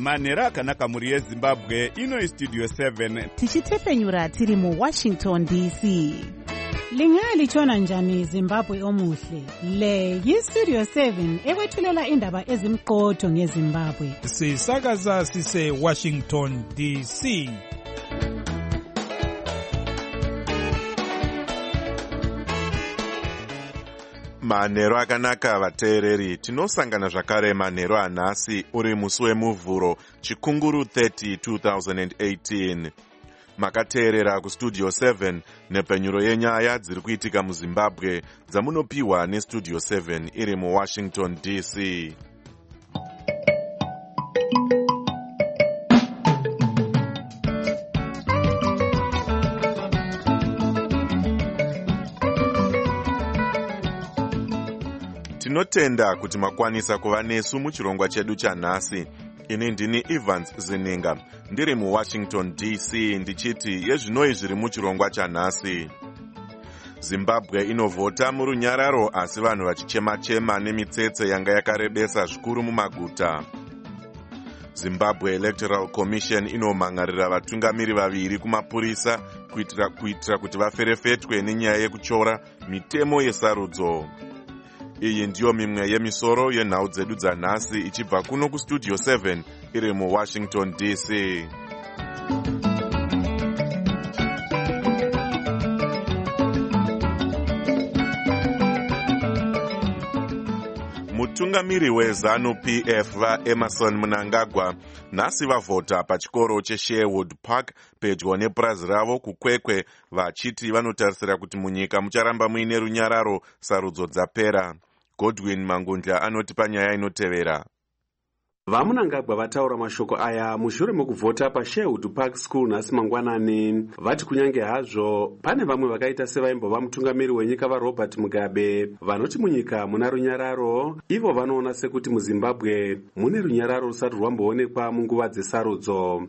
manhero akanaka mhuri yezimbabwe. Ino istudio 7 tichitepenyura tiri muWashington DC. Lingalitshona njani Zimbabwe omuhle? Le yistudio 7 ekwethulela indaba ezimqotho ngeZimbabwe. Sisakaza sise Washington DC. Manhero akanaka vateereri, tinosangana zvakare manhero anhasi uri musi wemuvhuro chikunguru 30 2018. Makateerera kustudio 7 nepenyuro yenyaya dziri kuitika muZimbabwe dzamunopiwa nestudio 7 iri muWashington DC. Tinotenda kuti makwanisa kuva nesu muchirongwa chedu chanhasi. Ini ndini Evans Zininga, ndiri muWashington DC, ndichiti yezvinoi zviri muchirongwa chanhasi. Zimbabwe inovhota murunyararo asi vanhu vachichema-chema nemitsetse yanga yakarebesa zvikuru mumaguta. Zimbabwe Electoral Commission inomhangarira vatungamiri vaviri kumapurisa kuitira kuti vaferefetwe nenyaya yekuchora mitemo yesarudzo. Iyi ndiyo mimwe yemisoro yenhau dzedu dzanhasi ichibva kuno kustudio 7 iri muWashington DC. Mutungamiri weZANU-PF vaEmerson Mnangagwa nhasi vavhota pachikoro cheSherwood Park pedyo nepurazi ravo kukwekwe, vachiti vanotarisira kuti munyika mucharamba muine runyararo sarudzo dzapera. Godwin Mangundla anoti panyaya inotevera. VaMnangagwa vataura mashoko aya mushure mekuvhota paSherwood Park School nhasi mangwanani. Vati kunyange hazvo pane vamwe vakaita sevaimbova mutungamiri wenyika vaRobert Mugabe vanoti munyika muna runyararo, ivo vanoona sekuti muZimbabwe mune runyararo rusati rwamboonekwa munguva dzesarudzo.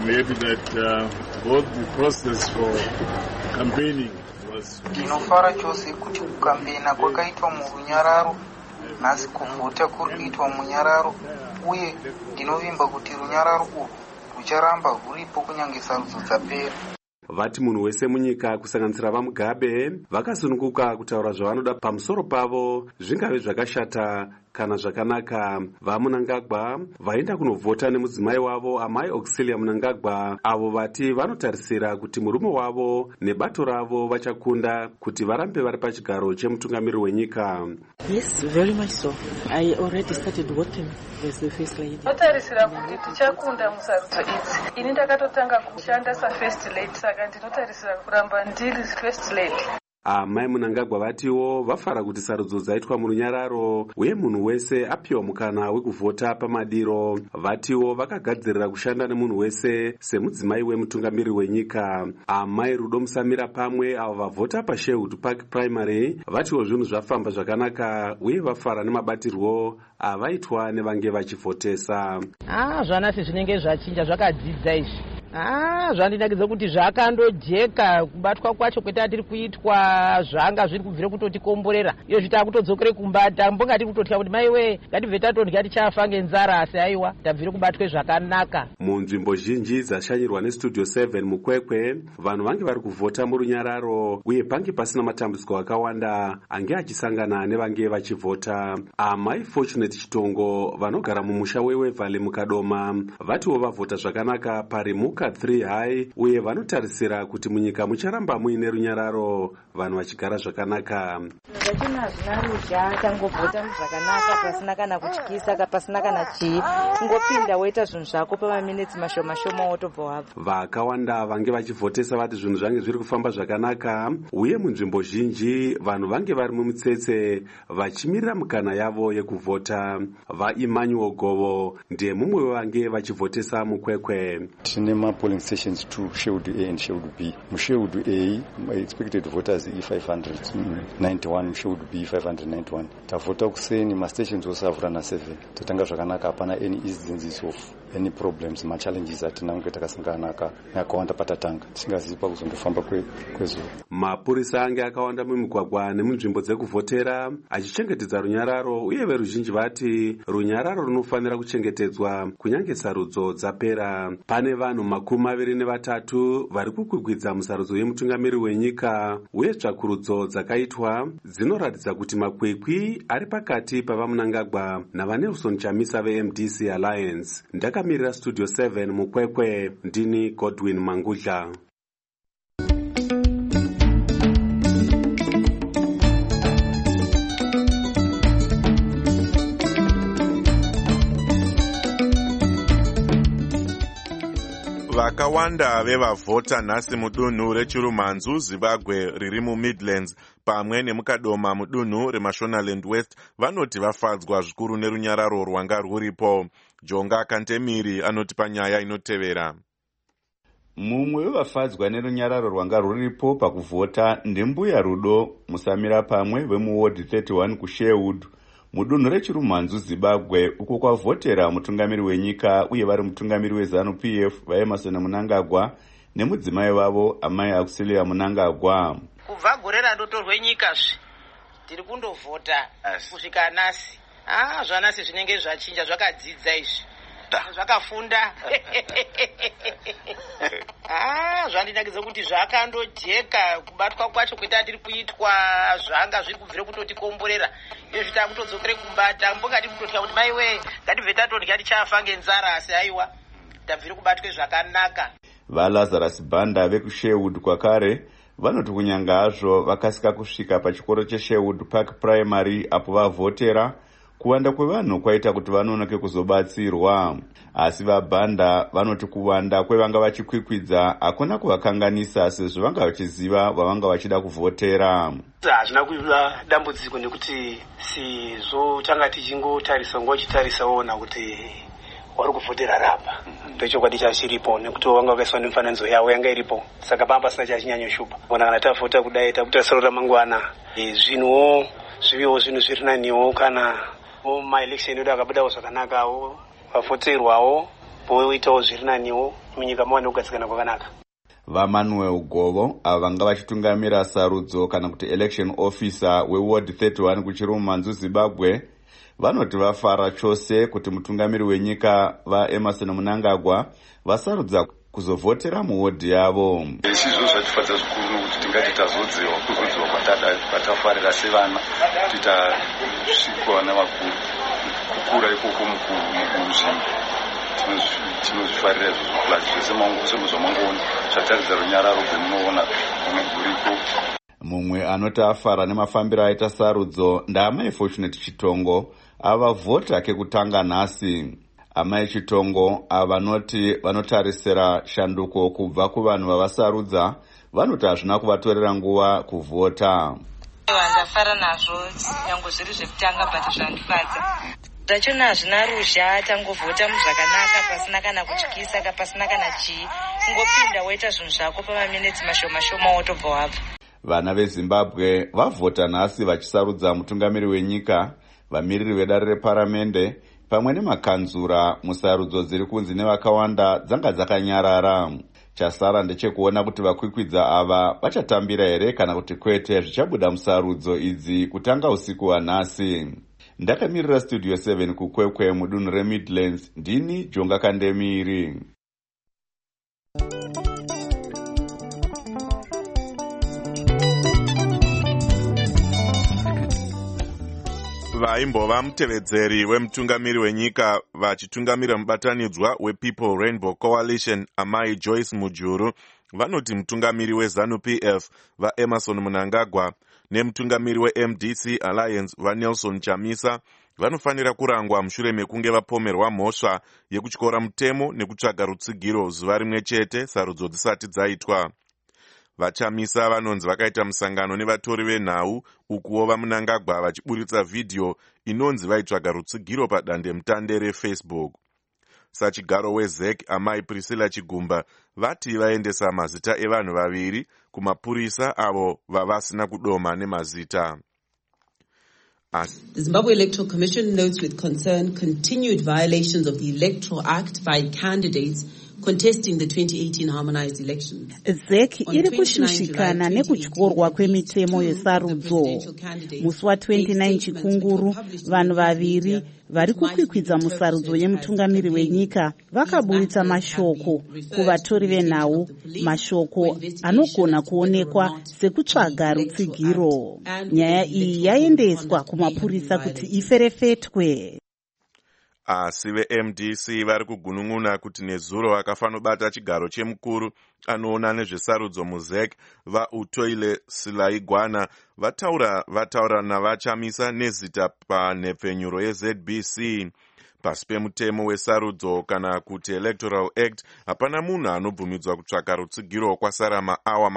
Ndinofara chose kuti kukambena kwakaitwa murunyararo, nhasi kuvhota kuri kuitwa munyararo, uye ndinovimba kuti runyararo urwu rucharamba rwuripo kunyange sarudzo dzapera. Vati munhu wese munyika kusanganisira vaMugabe vakasununguka kutaura zvavanoda pamusoro pavo, zvingave zvakashata kana zvakanaka. VaMnangagwa vaenda kunovhota nemudzimai wavo amai Auxilia Mnangagwa, avo vati vanotarisira kuti murume wavo nebato ravo vachakunda kuti varambe vari pachigaro chemutungamiri wenyika. Yes, very much so. I already started working with the first lady. Notarisira kuti tichakunda musarudzo idzi. Ini ndakatotanga kushanda sa-first lady, saka ndinotarisira kuramba ndiri first lady. Amai Mnangagwa vatiwo vafara kuti sarudzo dzaitwa murunyararo uye munhu wese apiwa mukana wekuvhota pamadiro. Vatiwo vakagadzirira kushanda nemunhu wese semudzimai wemutungamiri wenyika. Amai Rudo Musamira pamwe avo vavhota paSherwood Park Primary vatiwo zvinhu zvafamba zvakanaka uye vafara nemabatirwo avaitwa nevange vachivhotesa. Zvanasi zvinenge zvachinja zvakadzidza izvi. Zvandinakidza kuti zvakandojeka kubatwa kwacho kweta tiri kuitwa zvanga zviri kubvira kutotikomborera. Iyo zvita kutodzokere kumbata mbongati kutotya kuti maiwe ngatibve tatondya tichafa ngenzara, asi aiwa tabvire kubatwe zvakanaka. Munzvimbo zhinji dzashanyirwa nestudio 7 mukwekwe, vanhu vange vari kuvhota murunyararo uye pange pasina matambudziko akawanda ange achisangana nevange vachivhota. Amai Fortunate Chitongo vanogara mumusha weWevale mukadoma vatiwo vavhota zvakanaka parimuka 3 high uye vanotarisira kuti munyika mucharamba muine runyararo, vanhu vachigara zvakanaka. Zvachina zvinarudya tangobvota zvakanaka pasina kana kutyisa pasina kana chii, ngopinda woita zvinhu zvako pamaminitsi mashoma wotobva wabva. Vakawanda vange vachivhotesa vati zvinhu zvange zviri kufamba zvakanaka uye munzvimbo zhinji vanhu vange vari mumitsetse vachimirira mukana yavo yekuvhota. VaEmmanuel Govo ndiye mumwe vange vachivhotesa mukwekwe. Tine polling stations to Sherwood A and Sherwood B. Sherwood A, expected voters E591, Sherwood B 591. Tavota kuseni ma stations osavura na 7. Tatanga zvakanaka hapana any instances of any problems, ma challenges atinange takasangana yakawanda patatanga. Tisingazipa kuzondofamba kwezuva. Mapurisa ange akawanda mumigwagwa nemunzvimbo dzekuvhotera achichengetedza runyararo, uye veruzhinji vati runyararo runofanira kuchengetedzwa kunyange sarudzo dzapera. Pane vanhu 23 vari kukwikwidzwa musarudzo yemutungamiri wenyika, uye tsvakurudzo dzakaitwa dzinoratidza kuti makwikwi ari pakati pavaMnangagwa navaNelson Chamisa veMDC Alliance. Ndakamirira Studio 7 mukwekwe, ndini Godwin Mangudla. Vakawanda vevavhota nhasi mudunhu reChirumhanzu Zimbabwe riri muMidlands pamwe nemukadoma mudunhu reMashonaland West vanoti vafadzwa zvikuru nerunyararo rwanga rwuripo. Jonga Kantemiri anoti panyaya inotevera. Mumwe wevafadzwa nerunyararo rwanga rwuripo pakuvhota ndimbuya Rudo Musamira pamwe vemuward 31 kuSherwood mudunhu reChirumhanzu Zimbabwe, uko kwavhotera mutungamiri wenyika uye vari mutungamiri weZANU-PF vaEmerson Mnangagwa nemudzimai wavo amai Auxilia Mnangagwa. Kubva gore randotorwe nyika tiri kundovhota kusvika nhasi. Zvanasi zvinenge zvachinja, zvakadzidza izvi, zvakafunda. Zvandinakidza kuti zvakandojeka kubatwa kwacho kweta tiri kuitwa zvanga zviri kubvire kutotikomborera. Iyo zvita kutodzokere kumbata mbongati kutotya kuti maiwe ngatibve tatodya tichafa ngenzara, asi aiwa tabvire kubatwe zvakanaka. VaLazarus Banda vekuSherwood kwakare vanoti kunyanga hazvo vakasika kusvika pachikoro cheSherwood Park Primary apo vavhotera, kuwanda kwevanhu kwaita kuti vanonoke kuzobatsirwa, asi vaBanda vanoti kuwanda kwevanga vachikwikwidza hakuna kuvakanganisa sezvo vanga vachiziva vavanga vachida kuvhotera. Hazvina kuva dambudziko nekuti sizvo tanga tichingotarisa ngochitarisaona kuti wari kuvhotera rapa ndochokwadi chachiripo nekuti wanga wakaiswa nemifananidzo yawo yanga iripo, saka pamba pasina chachinyanyoshupa. Ona kana tavhota kudai takuita saro ramangwana zvinhuwo zviviwo zvinhu zviri naniwo, kana maelection edu akabudawo zvakanakawo vavhoterwawo voitawo zviri naniwo, munyika mava nekugadzikana kwakanaka. VaManuel Govo ava vanga vachitungamira sarudzo kana kuti election officer weward 31 kuChirumhanzu Zimbabwe vanoti vafara chose kuti mutungamiri wenyika vaEmerson Mnangagwa vasarudza kuzovhotera muwodhi yavo. Izvo zvatifadza zvikuru nokuti tingati tazodziwa kuzodziwa kwatafarira sevana titasvikwa navakuru kukura ikoko muzvinhu tinozvifarira izvo zvokula semuzvamangoona zvataridza runyararo rwemunoona rumwe rwuripo. Mumwe anoti afara nemafambiro aita sarudzo ndaamai Fortunate Chitongo avavhota kekutanga nhasi. Amai Chitongo avanoti vanotarisira shanduko kubva kuvanhu vavasarudza vanoti hazvina kuvatorera nguva kuvhota. Ndafara nazvo nyange zviri zvekutanga but zvandifadza zvachona hazvina ruzha, tangovhota muzvakanaka pasina kana kutyisa, pasina kana chii, ngopinda woita zvinhu zvako pamaminitsi mashoma wotobva wabva. Vana veZimbabwe vavhota nhasi vachisarudza mutungamiri wenyika, vamiriri vedare reparamende pamwe nemakanzura musarudzo dziri kunzi nevakawanda dzanga dzakanyarara. Chasara ndechekuona kuti vakwikwidza ava vachatambira here kana kuti kwete zvichabuda musarudzo idzi kutanga usiku hwanhasi. Ndakamirira Studio 7 kukwekwe mudunhu reMidlands, ndini Jonga Kandemiri. Vaimbova mutevedzeri wemutungamiri wenyika vachitungamira mubatanidzwa wePeople Rainbow Coalition amai Joyce Mujuru vanoti mutungamiri weZANU-PF vaEmerson Mnangagwa nemutungamiri weMDC Alliance vaNelson Chamisa vanofanira kurangwa mushure mekunge vapomerwa mhosva yekutyora mutemo nekutsvaga rutsigiro zuva rimwe chete sarudzo dzisati dzaitwa. VaChamisa vanonzi vakaita musangano nevatori venhau ukuwo vaMnangagwa vachiburitsa vhidhiyo inonzi vaitsvaga rutsigiro padande mutande reFacebook. sachigaro weZEC amai Priscilla Chigumba vati vaendesa mazita evanhu vaviri kumapurisa avo vavasina kudoma nemazita. The Zimbabwe Electoral Commission notes with concern continued violations of the Electoral Act by candidates contesting the 2018 harmonized elections. ZEC iri kushushikana nekutyorwa kwemitemo yesarudzo. Musi wa29 Chikunguru, vanhu vaviri vari kukwikwidza musarudzo yemutungamiri wenyika vakaburitsa mashoko kuvatori venhau, mashoko anogona kuonekwa sekutsvaga rutsigiro. Nyaya iyi yaendeswa kumapurisa kuti iferefetwe. Asi veMDC vari kugunun'una kuti nezuro akafanobata chigaro chemukuru anoona nezvesarudzo muZEC vaUtoile Silaigwana vataura navachamisa nezita panhepfenyuro yeZBC. Pasi pemutemo wesarudzo kana kuti Electoral Act hapana munhu anobvumidzwa kutsvaka rutsigiro kwasara maawa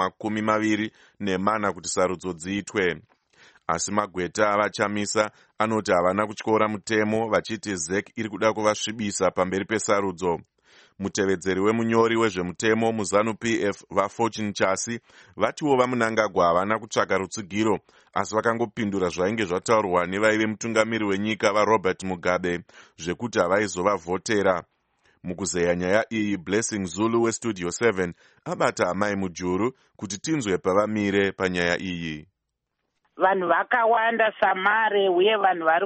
24 kuti sarudzo dziitwe. Asi magweta avachamisa anoti havana kutyora mutemo vachiti ZEC iri kuda kuvasvibisa pamberi pesarudzo. Mutevedzeri wemunyori wezvemutemo muZANU-PF vaFortune Chasi vatiwo vaMunangagwa havana kutsvaka rutsigiro, asi vakangopindura zvainge zvataurwa nevaive mutungamiri wenyika vaRobert Mugabe zvekuti havaizovavhotera. Mukuzeya nyaya iyi, Blessing Zulu weStudio 7 abata amai Mujuru kuti tinzwe pavamire panyaya iyi. Vanhu vakawanda samare uye vanhu vari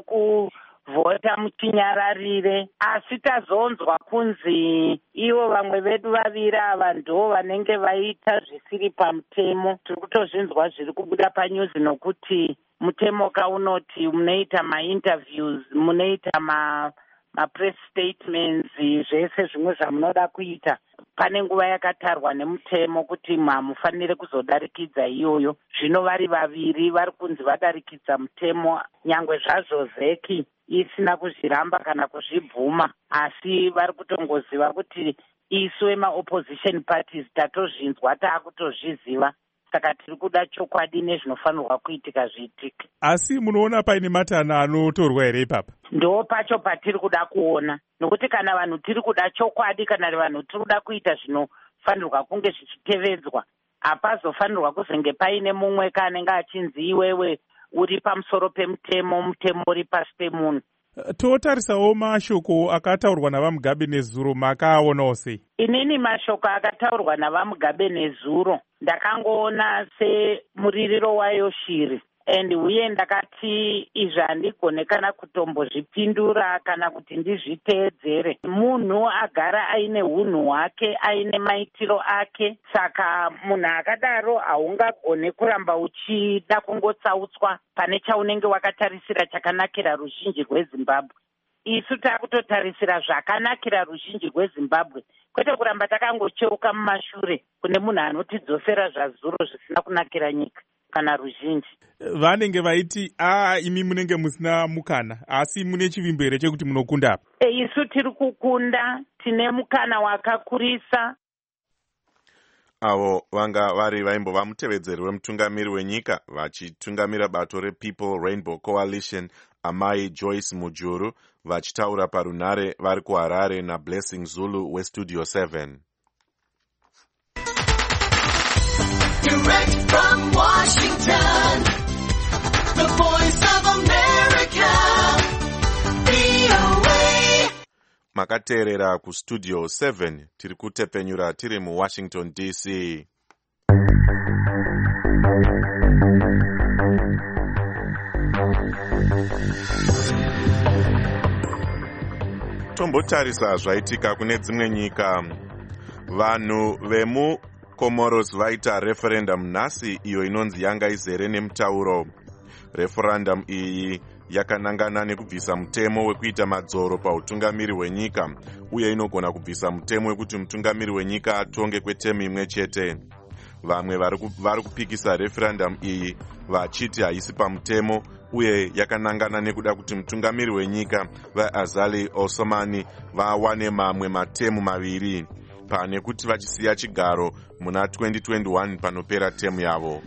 kuvhota muchinyararire, asi tazonzwa kunzi ivo vamwe vedu vaviri ava ndo vanenge vaita zvisiri pamutemo. Tiri kutozvinzwa zviri kubuda panyuzi nokuti mutemo kaunoti munoita mainterviews, munoita mapress statements, zvese zvimwe zvamunoda kuita. Pane nguva yakatarwa nemutemo kuti hamufanire kuzodarikidza iyoyo. Zvino vari vaviri vari kunzi vadarikidza mutemo, nyangwe zvazvo ZEC isina kuzviramba kana kuzvibvuma, asi vari kutongoziva kuti isu vemaopposition parties tatozvinzwa taakutozviziva. Saka tiri kuda chokwadi nezvinofanirwa kuitika zviitike. Asi munoona paine matana anotorwa here ipapa? Ndo pacho patiri kuda kuona, nokuti kana vanhu tiri kuda chokwadi, kana vanhu tiri kuda kuita zvinofanirwa kunge zvichitevedzwa, hapazofanirwa kuzenge paine mumwe kanenge achinzi iwewe uri pamusoro pemutemo, mutemo uri pasi pemunhu. Totarisawo mashoko akataurwa navaMugabe nezuro, makaaonawo sei? Inini mashoko akataurwa navaMugabe nezuro ndakangoona semuririro wayo shiri, uye ndakati izvi handigone kana kutombozvipindura kana kuti ndizviteedzere. Munhu agara aine unhu hwake, aine maitiro ake, saka munhu akadaro haungagone kuramba uchida kungotsautswa pane chaunenge wakatarisira chakanakira ruzhinji rweZimbabwe. Isu takutotarisira zvakanakira ruzhinji rweZimbabwe, kwete kuramba takangocheuka mumashure kune munhu anotidzosera zvazuro zvisina kunakira nyika kana ruzhinji. Vanenge vaiti imi munenge musina mukana, asi mune chivimbo here chekuti munokunda? Isu tiri kukunda, tine mukana wakakurisa. Avo vanga vari vaimbova mutevedzeri wemutungamiri wenyika vachitungamira bato rePeople Rainbow Coalition, amai Joyce Mujuru, vachitaura parunhare vari kuHarare naBlessing Zulu weStudio 7. Direct from Washington, the Voice of America, VOA. Makateerera kuStudio 7, tiri kutepenyura tiri muWashington DC. Tombotarisa zvaitika kune dzimwe nyika. Vanhu vemuComoros vaita referendum nhasi iyo inonzi yanga izere nemutauro. Referendum iyi yakanangana nekubvisa mutemo wekuita madzoro pautungamiri hwenyika, uye inogona kubvisa mutemo wekuti mutungamiri wenyika atonge kwetemu imwe chete. Vamwe vari kupikisa referendum iyi vachiti haisi pamutemo, uye yakanangana nekuda kuti mutungamiri wenyika vaAzali Osomani vawane mamwe matemu maviri, pane kuti vachisiya chigaro muna 2021 panopera temu yavo.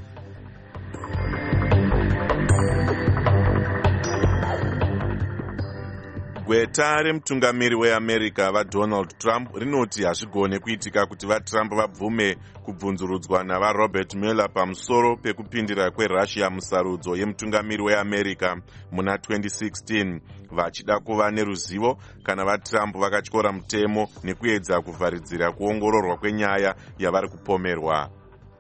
gweta remutungamiri weamerica vaDonald Trump rinoti hazvigone kuitika kuti vaTrump vabvume kubvunzurudzwa navaRobert Mueller pamusoro pekupindira kweRussia musarudzo yemutungamiri weamerica muna 2016 vachida kuva neruzivo kana vaTrump vakatyora mutemo nekuedza kuvharidzira kuongororwa kwenyaya yavari kupomerwa.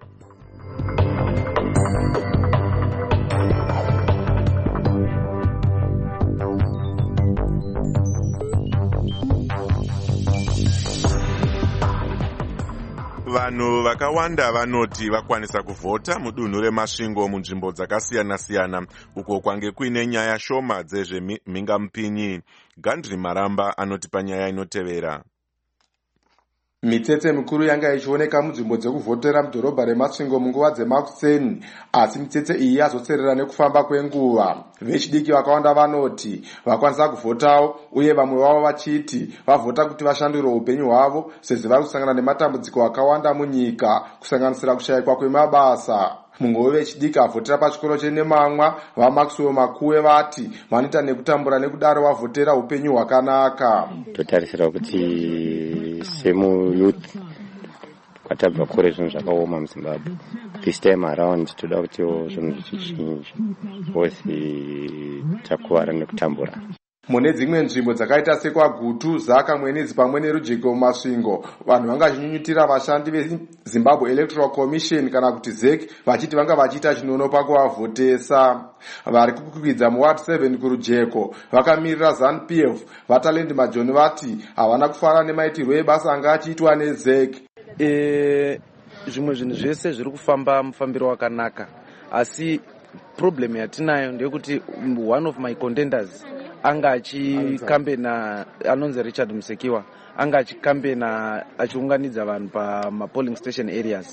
Vanhu vakawanda vanoti vakwanisa kuvhota mudunhu remasvingo munzvimbo dzakasiyana-siyana uko kwange kuine nyaya shoma dzezvemhingamupinyi. Gandri Maramba anoti panyaya inotevera. Mitsetse mikuru yanga ichioneka munzvimbo dzekuvhotera mudhorobha remasvingo munguva dzemakuseni, asi mitsetse iyi yazotserera nekufamba kwenguva. Vechidiki vakawanda vanoti vakwanisa kuvhotawo, uye vamwe vavo vachiti vavhota kuti vashandure upenyu hwavo sezvo vari kusangana nematambudziko akawanda munyika, kusanganisira kushayikwa kwemabasa. Mumwe wevechidiki avhotera pachikoro cheNemamwa vaMaxwell Makuwe vati vanoita nekutambura nekudaro vavhotera upenyu hwakanaka. Totarisira kuti semuyouth kwatabva kure zvinhu zvakaoma muZimbabwe. This time around toda kuti zvinhu zvichinje, bosi takuvara nekutambura. Mune dzimwe nzvimbo dzakaita sekwaGutu, Zaka, Mwenezi pamwe neRujeko mumasvingo, vanhu vanga vachinyunyutira vashandi veZimbabwe Electoral Commission kana kuti ZEC vachiti vanga vachiita chinono pakuvavhotesa. Vari kukwidza muWard 7 kuRujeko vakamirira ZANU-PF vaTalend Majoni vati havana kufara nemaitirwo ebasa anga achiitwa neZEC. Zvimwe zvinhu zvese zviri kufamba mufambiro wakanaka, asi problem yatinayo ndeyekuti one of my contenders anga achikambena anonzi Richard Musekiwa anga achikambena achiunganidza vanhu pamapolling station areas.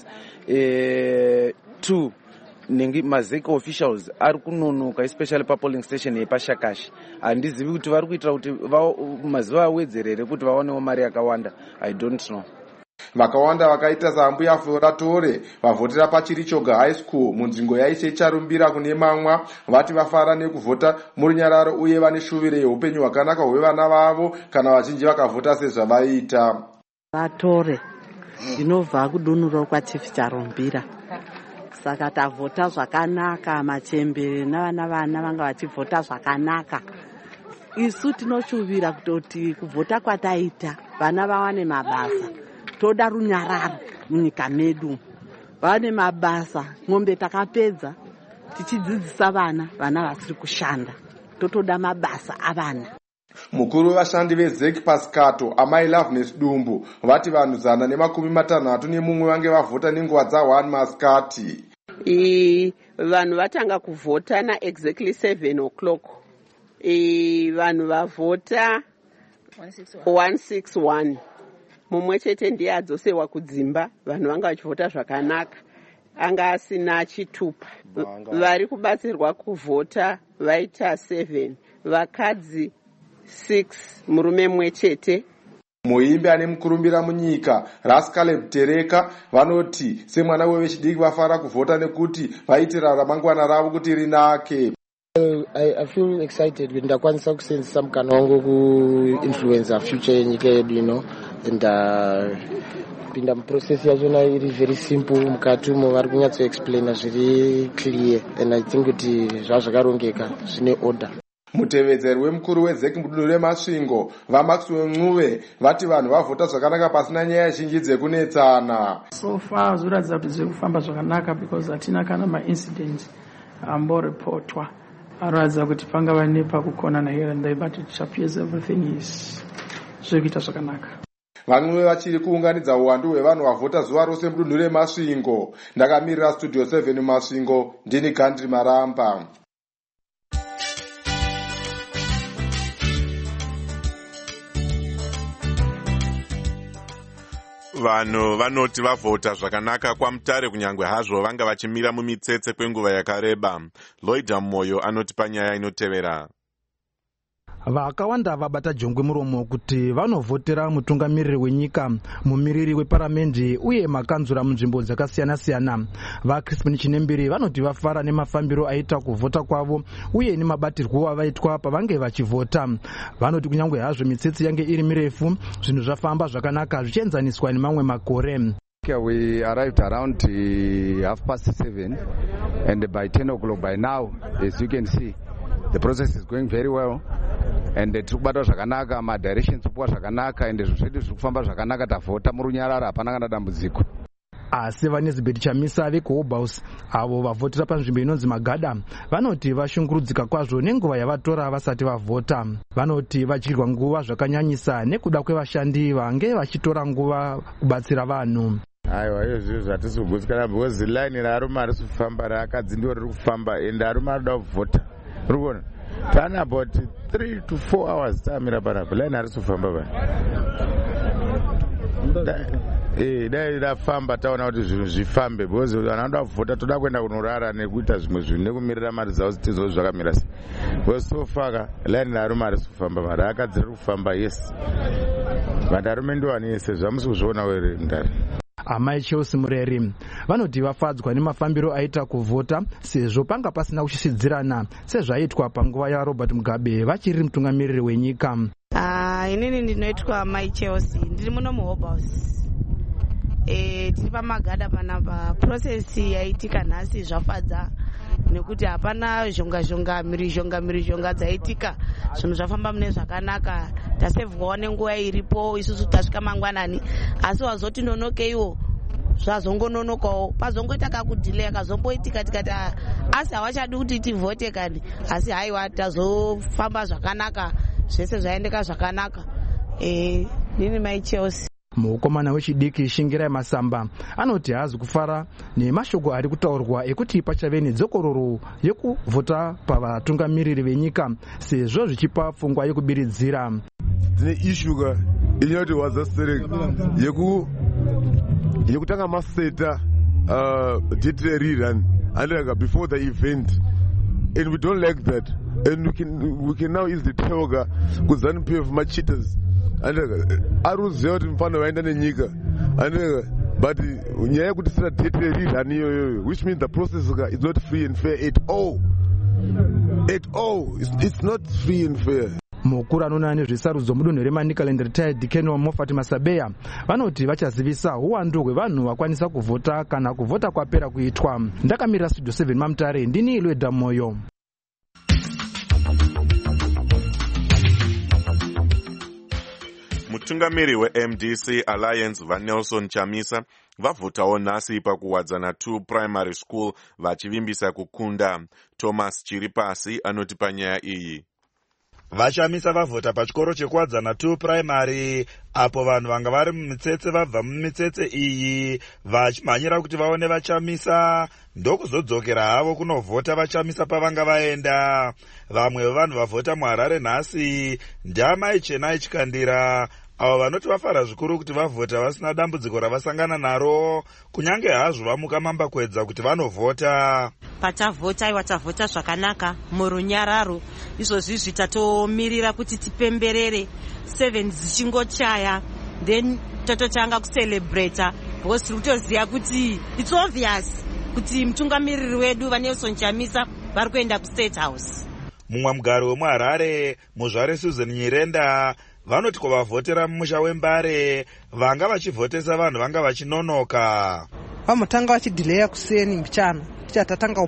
Two, mazeki officials ari kunonoka especially papolling station yepashakashi. Handizivi kuti vari kuitira kuti mazuva awedzerere kuti vaonewo mari yakawanda. I don't know. Vakawanda vakaita saMbuya Flora Tore vavhotera paChirichoga High School munzvimbo yaishe charumbira kune Mamwa vati vafara nekuvhota murunyararo uye vane shuvire yeupenyu hwakanaka hwevana vavo kana vazhinji vakavhota sezvavaita. Vatore ndinobva kudunuro kwaChief Charumbira, saka tavhota zvakanaka, machembere navana vanga vachivhota zvakanaka. Isu tinoshuvira kutoti kuvhota kwataita vana vawane mabasa. Toda runyararo munyika medu, vane mabasa, ng'ombe takapedza tichidzidzisa vana vasiri kushanda, totoda mabasa avana. Mukuru wevashandi veZEC Pascato Amai Loveness Dumbu vati vanhu 151 vange vavhota nenguva dza1 masikati. Vanhu vatanga kuvhota na exactly 7 o'clock. Vanhu vavhota 161. Mumwe chete ndiye adzosewa kudzimba, vanhu vanga vachivhota zvakanaka, anga asina chitupa. Vari kubatsirwa kuvhota vaita 7, vakadzi 6, murume mumwe chete. Muimbi ane mukurumbira munyika Rascaleb Tereka vanoti semwana wevechidiki vafara kuvhota nekuti vaitira ramangwana ravo kuti rinake. I feel excited when ndakwanisa kusenzesa mukana wangu ku-influencer future yenyika yedu, and pinda muprocess yachona iri very simple, mukati umo vari kunyatsoexplaina zviri clear, and I think kuti zvazvakarongeka zvine order. Mutevedzeri wemukuru weZEC mudunhu remasvingo vaMaxwell Mncube vati vanhu vavhota zvakanaka pasina nyaya zhinji dzekunetsana. So far zviratidza kuti zviri kufamba zvakanaka because hatina kana maincidents amborepotwa. Aradza kuti pangava nepakukonana here and there, but it appears everything is zvikuita zvakanaka. Vamwe vachiri kuunganidza uwandu hwevanhu vavhota zuva rose mudunhu remasvingo. Ndakamirira Studio 7 mumasvingo, ndini Gandri Maramba. Vanhu vanoti vavhota zvakanaka kwaMutare kunyange hazvo vanga vachimira mumitsetse kwenguva yakareba. Lloyd Moyo anoti panyaya inotevera. vakawanda vabata jongwe muromo kuti vanovhotera mutungamiriri wenyika, mumiriri weparamende uye makanzura munzvimbo dzakasiyana-siyana. VaCrispin Chinembiri vanoti vafara nemafambiro aita kuvhota kwavo uye nemabatirwo avaitwa pavange vachivhota. Vanoti kunyange hazvo mitsetse yange iri mirefu, zvinhu zvafamba zvakanaka zvichienzaniswa nemamwe makore. We arrived around 7:30, and by 10 o'clock by now, as you can see, the process is going very well. And tikubata zvakanaka, ma directions tikupa zvakanaka, and zvedu zvikufamba zvakanaka, tavhota murunyarara, hapana kana dambudziko. Asi vaNezibet Chamisa veCobhouse avo vavhotera panzvimbo inonzi Magada vanoti vashungurudzika kwazvo nenguva yavatora vasati vavhota. Vanoti vadyirwa nguva zvakanyanyisa nekuda kwevashandi vange vachitora nguva kubatsira vanhu. Aiwa, iyo zvinhu zvatisi kugutsikana because line rarume ari kufamba raakadzi ndiwo riri kufamba ende arume arikuda kuvhota. Uri kuona tana about 3 to 4 hours tamira panapa line ari kufamba pana. Dai rafamba taona kuti zvinhu zvifambe because vanhu vanoda kuvhota toda kuenda kunorara nekuita zvimwe zvinhu nekumirira mari dzavo dzitizo zvakamira sei. Because so far line rarume ari kufamba mari akadzi riri kufamba yes. But arume ndiwani yese zvamusi kuzviona were ndari. Amai Chelsea Mureri vanoti vafadzwa nemafambiro aita kuvhota sezvo panga pasina kushishiridzirana sezvaitwa panguva yaRobert Mugabe vachiri mutungamiriri wenyika. Inini ndinoitwa Amai Chelsea, ndiri muno muHobhouse. Tiri paMagada panapa. Process yaitika nhasi zvafadza nekuti hapana zhonga mhirizhonga dzaitika, zvinhu zvafamba mune zvakanaka. Tasevhwawo nenguva iripo, isusu tasvika mangwanani, asi wazoti nonokeiwo zvazongononokawo, pazongoita kakudhilei kazomboitika tikati asi havachadi kuti tivhote kani, asi haiwa tazofamba zvakanaka, zvese zvaendeka zvakanaka. Nini Mai Chelsea. Mukomana wechidiki Shingirai Masamba anoti haazi kufara nemashoko ari kutaurwa ekuti pachave nedzokororo yekuvhota pavatungamiriri venyika sezvo zvichipa pfungwa yekubiridzira. Tine ishuka inoti wazasereka yekutanga maseta date rerun and before the event, and we don't like that, and we can now easily tell kuzanu-PF macheaters aruziva kuti mufano vaenda nenyika, but nyaya yekuti sina date rerun iyoyo, which means the process is not free and fair at all. It's not free and fair. Mukuru anoona nezvesarudzo mudunhu reManicaland retired Deacon Moffat Masabeya vanoti vachazivisa uwandu hwevanhu vakwanisa kuvhota kana kuvhota kwapera kuitwa. Ndakamirira Studio 7 Mamutare, ndini Ilweda Moyo. Mutungamiri weMDC Alliance vaNelson Chamisa vavhotawo nhasi pakuwadzana 2 primary school vachivimbisa kukunda. Thomas Chiripasi anoti panyaya iyi. Vachamisa vavhota pachikoro chekuwadzana 2 primary apo vanhu vanga vari mumitsetse vabva mumitsetse iyi vachimhanyira kuti vaone Vachamisa ndokuzodzokera havo kunovhota Vachamisa pavanga vaenda. Vamwe vevanhu vavhota muHarare nhasi ndiamai Chenai Chikandira avo vanoti vafara zvikuru kuti vavhota vasina dambudziko ravasangana naro, kunyange hazvo vamuka mambakwedza kuti vanovhota. Patavhota iwa tavhota zvakanaka murunyararo, izvozvi tatomirira kuti tipemberere 7 dzichingochaya, then tototanga kucelebrata because tiri kutoziva kuti it's obvious kuti mutungamiriri wedu vaNelson Chamisa vari kuenda kuState House. Mumwe mugari wemuHarare muzvare Susan Nyirenda vanoti kuvavhotera mumusha weMbare vanga vachivhotesa vanhu vanga vachinonoka. Vamutanga vachidhileya kuseni mbichana kuti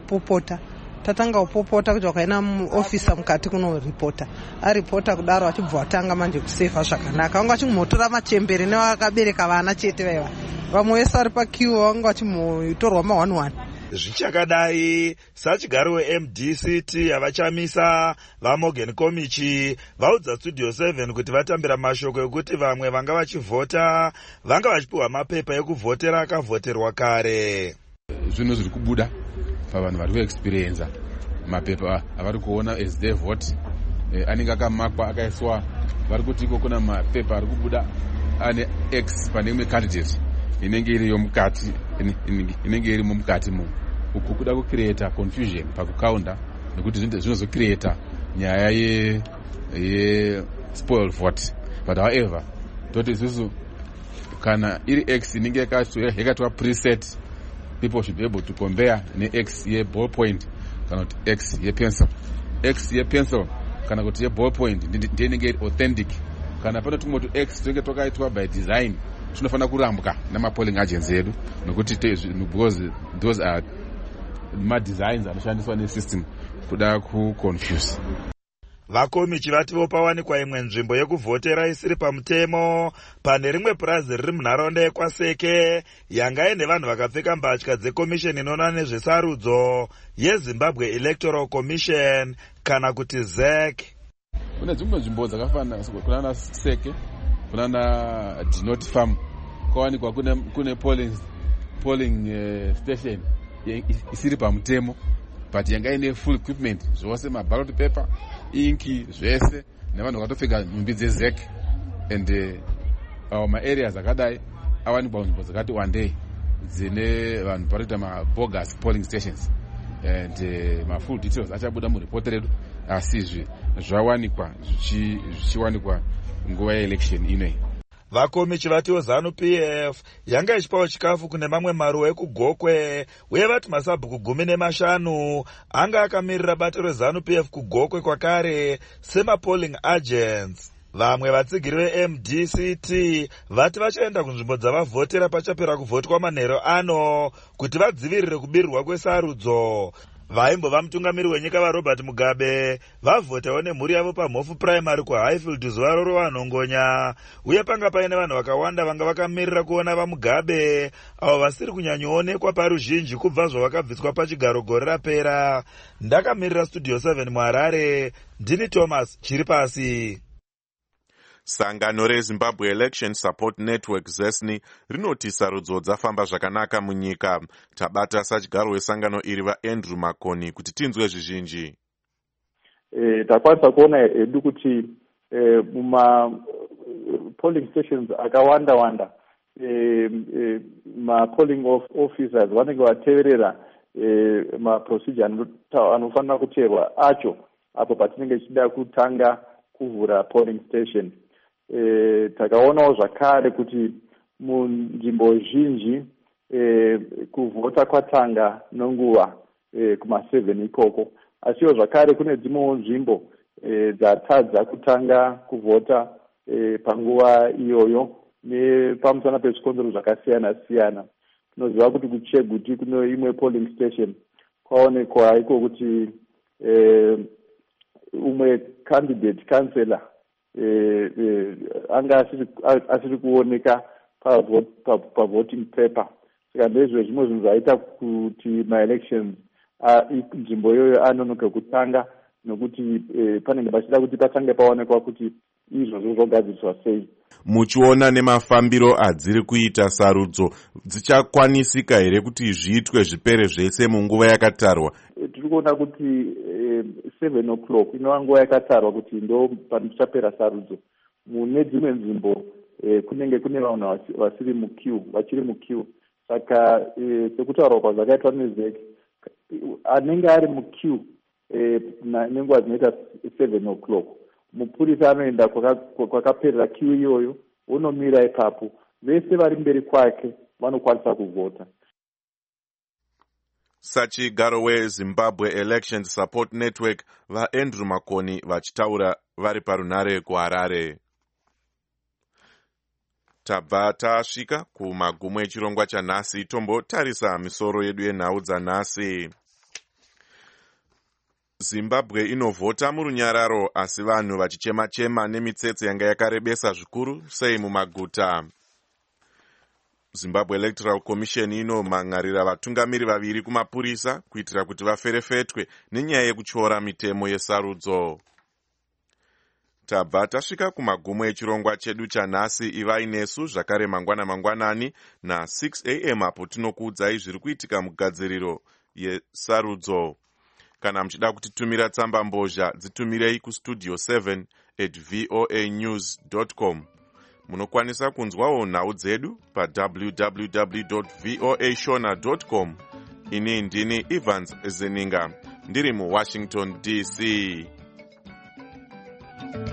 tatanga upopota kuti wakaina muofisa mukati kunoripota, aripota kudaro achibva watanga manje kusefa zvakanaka. Vanga vachimotora machembere nevakabereka vana chete vaiva, vamwe vese vari pakiwo vanga vachimotorwa ma11. Zvichakadai sachigari weMDCT Vachamisa vaMorgan Komichi vaudza Studio 7 kuti vatambira mashoko ekuti vamwe vanga vachivhota vanga vachipiwa mapepa ekuvhotera akavhoterwa kare. Zvinhu zviri kubuda pavanhu vari kuexperienza mapepa avari kuona as they vote anenge akamakwa akaiswa, vari kuti iko kuna mapepa ari kubuda ane X pane imwe candidate inenge iri yomukati, inenge iri mumukati mu uku kuda kucreata confusion pakukaunda, nekuti zvinozocreata nyaya spoil vote. But however, toti isusu kana iri X inenge yakatwa preset, people should be able to compare ne X ye ballpoint kana kuti X ye pencil. X ye pencil kana kuti ye ballpoint ndiye inenge authentic. Kana pano tumoti X tunenge twakaitwa by design, tunofana kurambwa namapolling agents edu nokuti because those are ma-designs anoshandiswa nesystem kuda kuconfuse. Vakomi chivativo pawanikwa imwe nzvimbo yekuvhotera isiri pamutemo pane rimwe purazi riri munharaunda yekwaseke yanga ine vanhu vakapfeka mbatya dzekomisheni inoona nezvesarudzo yeZimbabwe Electoral Commission kana kuti ZEC. Kune dzimwe nzvimbo dzakafanana kunana Seke, kunana Dinot Farm, kwawanikwa kune polling station isiri pamutemo, but yanga ine full equipment, zvose maballot paper, inki, zvese, nevanhu vakatopfeka nhumbi dzeZEC, and ma-areas akadai awanikwa nzvimbo dzakati wandei dzine vanhu paroita ma-bogus polling stations, and ma-full details achabuda muripoti redu, asi zvawanikwa zvichiwanikwa nguva yeelection inei. Vakomi chivatiwo ZANU-PF yanga ichipawo chikafu kune mamwe maruwa ekugokwe, uye vati masabhuku 15 anga akamirira bato reZANU-PF kugokwe kwakare semapolling agents. Vamwe vatsigiri veMDCT vati vachaenda kunzvimbo dzavavhotera pachapera kuvhotwa manheru ano kuti vadzivirire kubirirwa kwesarudzo. Vaimbova mutungamiri wenyika vaRobert Mugabe vavhotawo nemhuri yavo paMhofu Primary kuHighfield zuva rorovanhongonya, uye panga paine vanhu vakawanda vanga vakamirira kuona vaMugabe avo vasiri kunyanyoonekwa paruzhinji kubva zvavakabviswa pachigaro gore rapera. Ndakamirira Studio 7 muHarare, ndini Thomas Chiripasi. Sangano reZimbabwe Election Support Network ZESNI rinoti sarudzo dzafamba zvakanaka munyika. Tabata sachigaro wesangano iri vaAndrew Makoni kuti tinzwe zvizhinji. Takwanisa kuona hedu kuti muma polling stations akawanda ma polling officers vanenge vateverera ma procedure anofanira kuteerwa acho apo patinenge tichida kutanga kuvhura polling station. Takaonawo zvakare kuti munzvimbo zhinji kuvhota kwatanga nenguva kuma7 ikoko, asiwo zvakare kune dzimwewo nzvimbo dzatadza kutanga kuvhota panguva iyoyo nepamusana pezvikonzero zvakasiyana siyana. Tinoziva kuti kuCheguti kune imwe polling station kwaonekwa iko kuti umwe candidate councillor anga asiri kuoneka pavoting paper. Saka ndezvo zvimwe zvinhu zvaita kuti ma-elections nzvimbo iyoyo anonoke kutanga, nokuti panenge pachida kuti patange paonekwa kuti izvozvo zvogadziriswa sei. Muchiona nemafambiro adziri kuita sarudzo dzichakwanisika here kuti zviitwe zvipere zvese munguva yakatarwa? Tiri kuona kuti 7 o'clock inova nguva yakatarwa kuti ndo panochapera sarudzo. Mune dzimwe nzvimbo kunenge kune vanhu vasiri muqueue, vachiri muqueue. Saka sekutaurwa kwazvakaitwa neZEC, anenge ari muqueue nenguva dzinoita 7 o'clock, mupurisa anoenda kwakaperera queue iyoyo, unomira ipapo, vese vari mberi kwake vanokwanisa kuvhota. Sachigaro weZimbabwe Election Support Network vaAndrew Makoni vachitaura vari parunare kuHarare. Tabva tasvika kumagumo echirongwa chanhasi, tombotarisa misoro yedu yenhau dzanhasi. Zimbabwe inovhota murunyararo, asi vanhu vachichema-chema nemitsetse yanga yakarebesa zvikuru sei mumaguta. Zimbabwe Electoral Commission inomhangarira vatungamiri vaviri kumapurisa kuitira kuti vaferefetwe nenyaya yekutyora mitemo yesarudzo. Tabva tasvika kumagumo echirongwa chedu chanhasi. Ivai nesu zvakare mangwanani na 6 am apo tinokuudzai zviri kuitika mugadziriro yesarudzo. Kana muchida kutitumira tsamba mbozha, dzitumirei kustudio 7@voanews.com. Munokwanisa kunzwawo nhau dzedu pa www.voashona.com. Ini ndini Evans Zeninga, ndiri muWashington DC.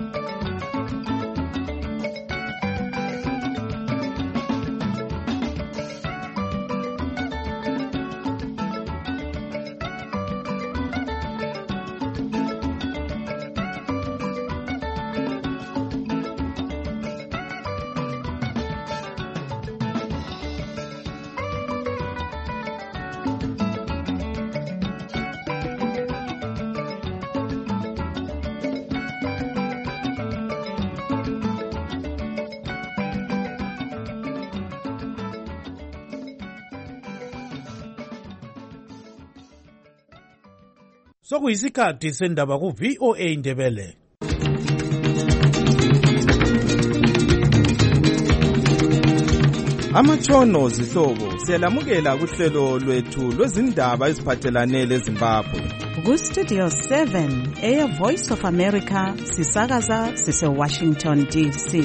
sokuyisikhathi sendaba ku-VOA Indebele. Amatshono zihlobo siyalamukela kuhlelo lwethu lwezindaba eziphathelane leZimbabwe. Ku-Studio 7 Air Voice of America sisakaza sise-Washington DC.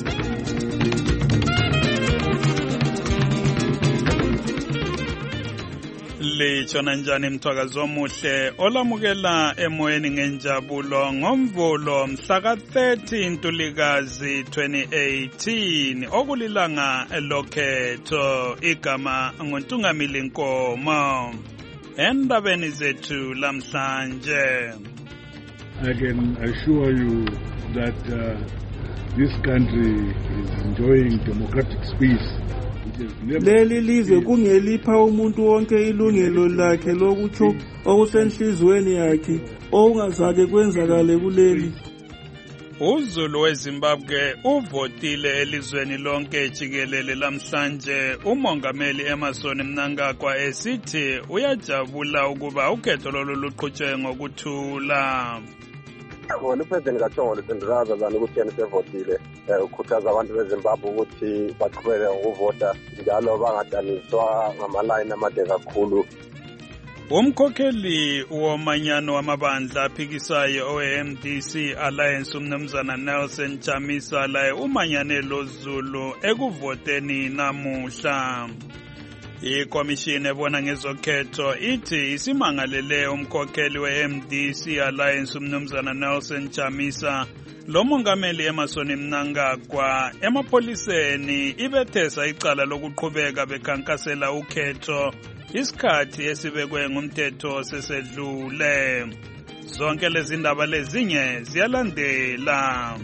Litshona njani mthwakazi omuhle olamukela emoyeni ngenjabulo ngomvulo mhla ka-30 Ntulikazi 2018 okulilanga lokhetho igama nguNtungamili Nkomo. Endabeni zethu lamhlanje, I can assure you that this country is enjoying democratic peace. Leli lizwe kungelipha umuntu wonke ilungelo lakhe lokutsho okusenhlizweni yakhe okungazake kwenzakale kuleli. uZulu weZimbabwe uvotile elizweni lonke jikelele lamhlanje. Umongameli Emmerson Mnangagwa esithi uyajabula ukuba ukhetho lolu luqhutshwe ngokuthula. Upresident kaThongolo Sindrazazana ukuthi yena sevotile ukhuthaza abantu beZimbabwe ukuthi baqhubeke ukuvota njalo bangadaniswa ngamalayini amade kakhulu. Umkhokheli womanyano wamabandla aphikisayo oMDC Alliance uMnumzana Nelson Chamisa laye umanyane loZulu ekuvoteni namuhla. Ikomishini ebona ngezokhetho ithi isimangalele umkhokheli weMDC Alliance uMnumzana Nelson Chamisa lo mongameli Emmerson Mnangagwa emapoliseni ibethesa icala lokuqhubeka bekhankasela ukhetho isikhathi esibekwe ngumthetho sesedlule. Zonke lezi ndaba lezinye ziyalandela.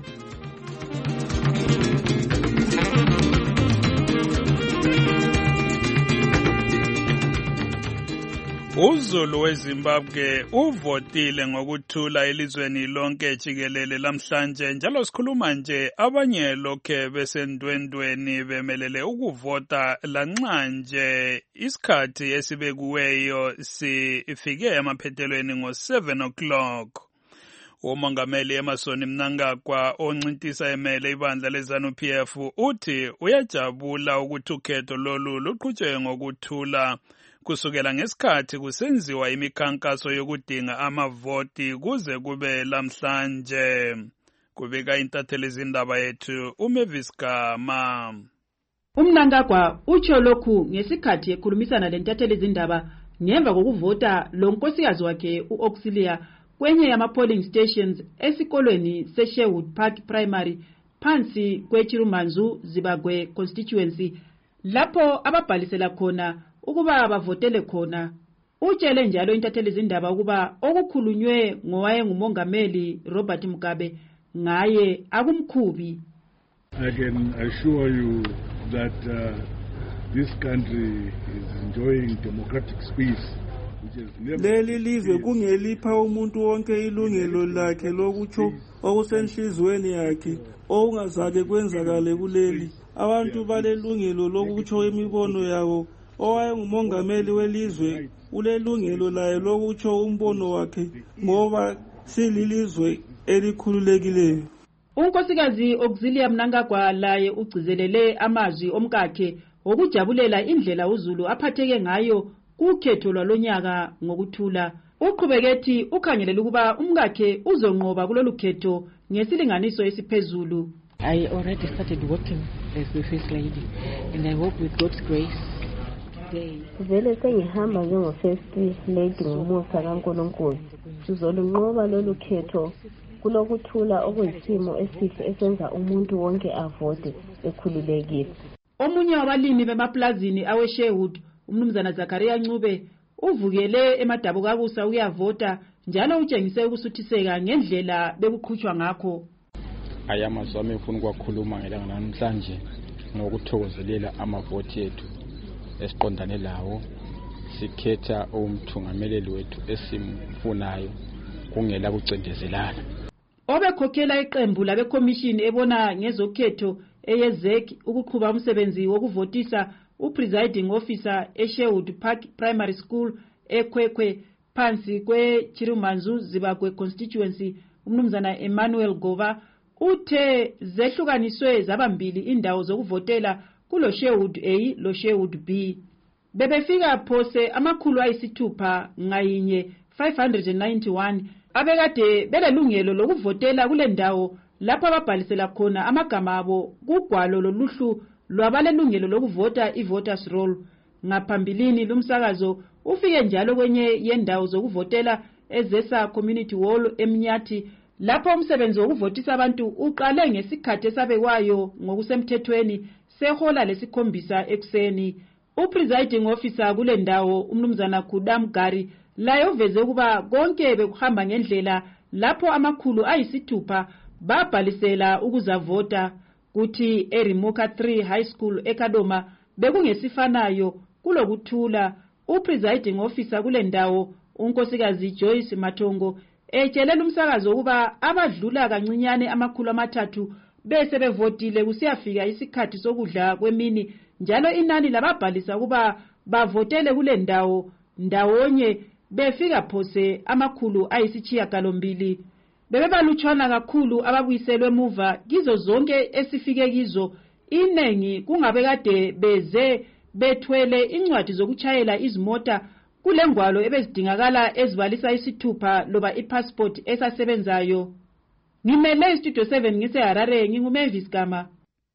uZulu weZimbabwe uvotile ngokuthula elizweni lonke jikelele lamhlanje njalo sikhuluma nje abanye lokhe besendwendweni bemelele ukuvota lanxa nje isikhathi esibekuweyo sifike emaphethelweni ngo-7 o'clock. Umongameli Emmerson Mnangagwa oncintisa emele ibandla leZANU-PF uthi uyajabula ukuthi ukhetho lolu luqhutshwe ngokuthula kusukela ngesikhathi kusenziwa imikhankaso yokudinga amavoti kuze kube lamhlanje. Kubika intatheli zindaba yethu uMavis Gama. Mnangagwa utsho lokhu ngesikhathi ekhulumisana lentatheli zindaba ngemva kokuvota lo nkosikazi wakhe uAuxilia kwenye yama-polling stations esikolweni seSherwood Park Primary phansi kweChirumanzu Zibagwe constituency lapho ababhalisela khona ukuba bavotele khona. Utshele njalo intatheli zindaba ukuba okukhulunywe ngowayengumongameli Robert Mugabe ngaye akumkhubi. I can assure you that this country is enjoying democratic peace. Leli lizwe kungelipha umuntu wonke ilungelo lakhe lokutsho okusenhlizweni yakhe okungazake kwenzakale kuleli. Abantu balelungelo lokutsho imibono yabo. Owayengumongameli welizwe ulelungelo laye lokutsho umbono wakhe ngoba sililizwe elikhululekileyo. Unkosikazi Auxilia Mnangagwa laye ugcizelele amazwi omkakhe okujabulela indlela uZulu aphatheke ngayo kukhetho lwalonyaka ngokuthula. Uqhubeketi ukhangelela ukuba umkakhe uzonqoba kulolu khetho ngesilinganiso esiphezulu. I already started working as the first lady and I hope with God's grace vele sengihamba njengo-first lady ngomusa kaNkulunkulu sizolunqoba lolu khetho kulokuthula okuyisimo esihle esenza umuntu wonke avote ekhululekile. Omunye wabalimi bemaplazini aweSherwood uMnumzana Zakaria Ncube uvukele eMadabukakusa uyavota njalo utshengise ukusuthiseka ngendlela bekuqhutshwa ngakho. Ayamazwi ami ngifuna ukwakhuluma ngelanga namhlanje ngokuthokozelela amavoti ethu esiqondane lawo sikhetha umthungameleli wethu esimfunayo kungela kucendezelana. Obekhokhela iqembu labekomishini ebona ngezokhetho eyezek ukuqhuba umsebenzi wokuvotisa upresiding officer eSherwood Park Primary School eKwekwe phansi kweChirumanzu Zibagwe constituency umnumzana Emmanuel Gova uthe zehlukaniswe zabambili indawo zokuvotela kulo Sherwood A lo Sherwood B. Bebefika phose amakhulu ayisithupha ngayinye 591 abekade belelungelo lokuvotela kule ndawo lapho ababhalisela khona amagama abo kugwalo loluhlu lwabalelungelo lokuvota i-voters roll. Ngaphambilini lumsakazo ufike njalo kwenye yendawo zokuvotela eZesa Community Hall eMnyathi lapho umsebenzi wokuvotisa abantu uqale ngesikhathi esabekwayo ngokusemthethweni sehola lesikhombisa ekuseni. Upresiding officer kule ndawo umnumzana Khudam Gari laye uveze ukuba konke bekuhamba ngendlela lapho amakhulu ayisithupha babhalisela ukuzavota kuthi eRimoka 3 High School eKadoma bekungesifanayo kulokuthula. Upresiding officer kule ndawo unkosikazi Joyce Mathongo etshelela umsakazo ukuba abadlula kancinyane amakhulu amathathu bese bevotile kusiyafika isikhathi sokudla kwemini njalo inani lababhalisa ukuba bavotele kule ndawo ndawonye befika phose amakhulu ayisishiyagalombili. Bebebalutshwana kakhulu ababuyiselwe emuva kizo zonke esifike kizo, inengi kungabe kade beze bethwele incwadi zokuchayela izimota kulengwalo ebezidingakala ezibalisa isithupha loba ipassport esasebenzayo. Ngimele istudio 7 ngiseHarare nginguMavis Gama.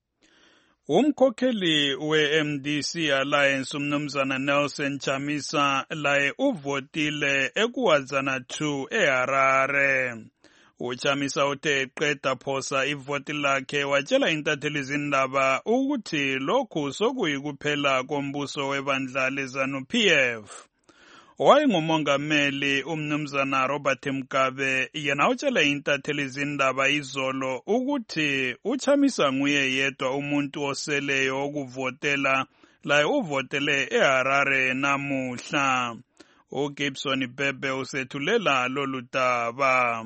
Umkhokheli we-MDC Alliance umnumzana Nelson Chamisa laye uvotile eKuwadzana 2 eHarare. UChamisa uthe eqeda phosa ivoti lakhe watshela intatheli zindaba ukuthi lokhu sokuyikuphela kombuso webandla leZANU-PF. Wayengumongameli umnumzana Robert Mugabe yena utshela intatheli zindaba izolo ukuthi uChamisa nguye yedwa umuntu oseleyo ukuvotela laye uvotele eHarare namuhla. uGibson Bebe usethulela lolu daba.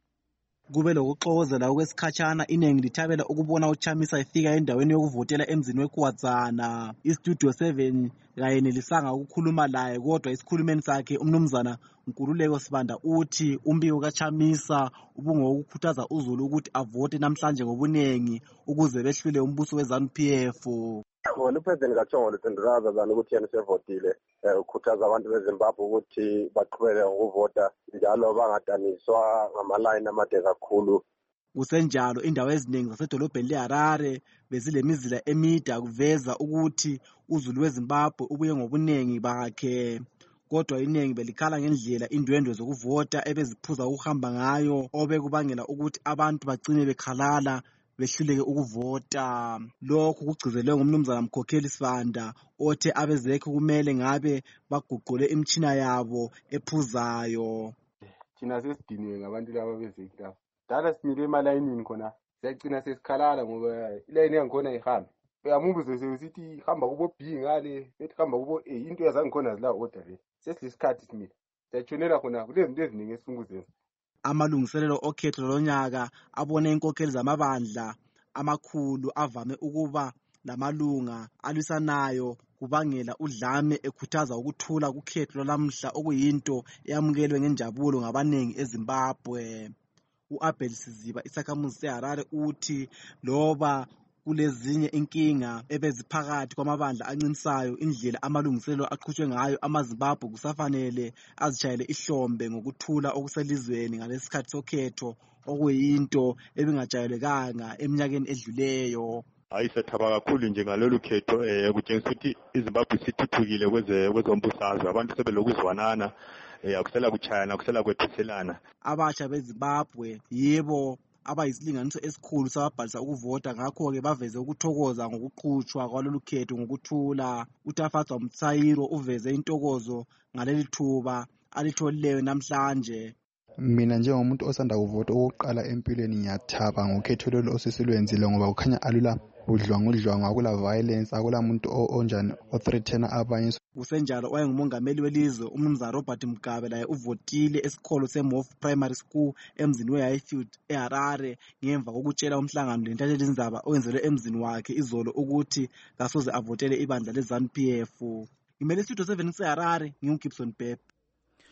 Kube lokuxokozela okwesikhatshana inengi lithabela ukubona uChamisa efika endaweni yokuvotela emzini weKuwadzana. Istudio 7 kanye nelisanga ukukhuluma laye kodwa isikhulumeni sakhe umnumzana Nkululeko Sibanda uthi umbiko kaChamisa ubungokukhuthaza uZulu ukuthi avote namhlanje ngobunengi ukuze behlule umbuso weZANU-PF. uPresident kaChongolo Sindiraza zana ukuthi yena sevotile ukhuthaza abantu beZimbabwe ukuthi baqhubeke ukuvota njalo bangadaniswa ngamalayini amade kakhulu. Kusenjalo indawo eziningi zasedolobheni leHarare bezilemizila emide kuveza ukuthi uZulu weZimbabwe ubuye ngobunengi bakhe. Kodwa iningi belikhala ngendlela indwendwe zokuvota ebeziphuza ukuhamba ngayo obekubangela ukuthi abantu bagcine bekhalala behluleke ukuvota. Lokhu kugcizelwe ngumnumzana Mkhokheli Sibanda othe abezekho kumele ngabe baguqule imtshina yabo ephuzayo. Thina sesidiniwe ngabantu laba bezekho laba. Dala simile emalayinini khona siyagcina sesikhalala ngoba ilayini yangikhona ihambe. Uyamubuze sesithi hamba kubo B ngale, ethi hamba kubo A, into yazangikhona zila order le. Sesilesikhathi simile. Siyatshonela khona kulezinto eziningi esifunguzenza. Amalungiselelo okhetho lonyaka abone inkokheli zamabandla amakhulu avame ukuba lamalunga alwisanayo kubangela udlame ekhuthaza ukuthula kukhetho lwalamhla okuyinto eyamukelwe ngenjabulo ngabanengi eZimbabwe. uAbel Siziba isakhamuzi seHarare uthi loba kulezinye inkinga ebeziphakathi kwamabandla ancinisayo indlela amalungiselelo aqhutshwe ngayo amaZimbabwe kusafanele azishayele ihlombe ngokuthula okuselizweni ngalesikhathi sokhetho okuyinto ebingajayelekanga eminyakeni edluleyo. Ayisethaba kakhulu nje ngalolu khetho kutshengisa ukuthi iZimbabwe isithuthukile kwezombusazwe, abantu sebelokuzwanana akusela kuchayana akusela kwethuselana. Abatsha beZimbabwe yebo abayisilinganiso esikhulu sababhalisa ukuvota, ngakho-ke baveze ukuthokoza ngokuqhutshwa kwalolu khetho ngokuthula. uTafatswa Mtsayiro uveze intokozo ngaleli thuba alitholileyo namhlanje. Mina njengomuntu osanda kuvota okokuqala empilweni ngiyathaba ngokhetho lolu osesilwenzile ngoba kukhanya alula udlwangudlwangu, akula violence, akula muntu onjani othreatena abanye. Kusenjalo wayengumongameli welizwe umnumzana Robert Mugabe laye uvotile esikolo seMof Primary School emzini weHighfield eHarare ngemva kokutshela umhlangano lentatsheli indzaba owenzelwe emzini wakhe izolo ukuthi kasoze avotele ibandla leZANU-PF. Ngimele istudio 7 seHarare, nginguGibson Bebe.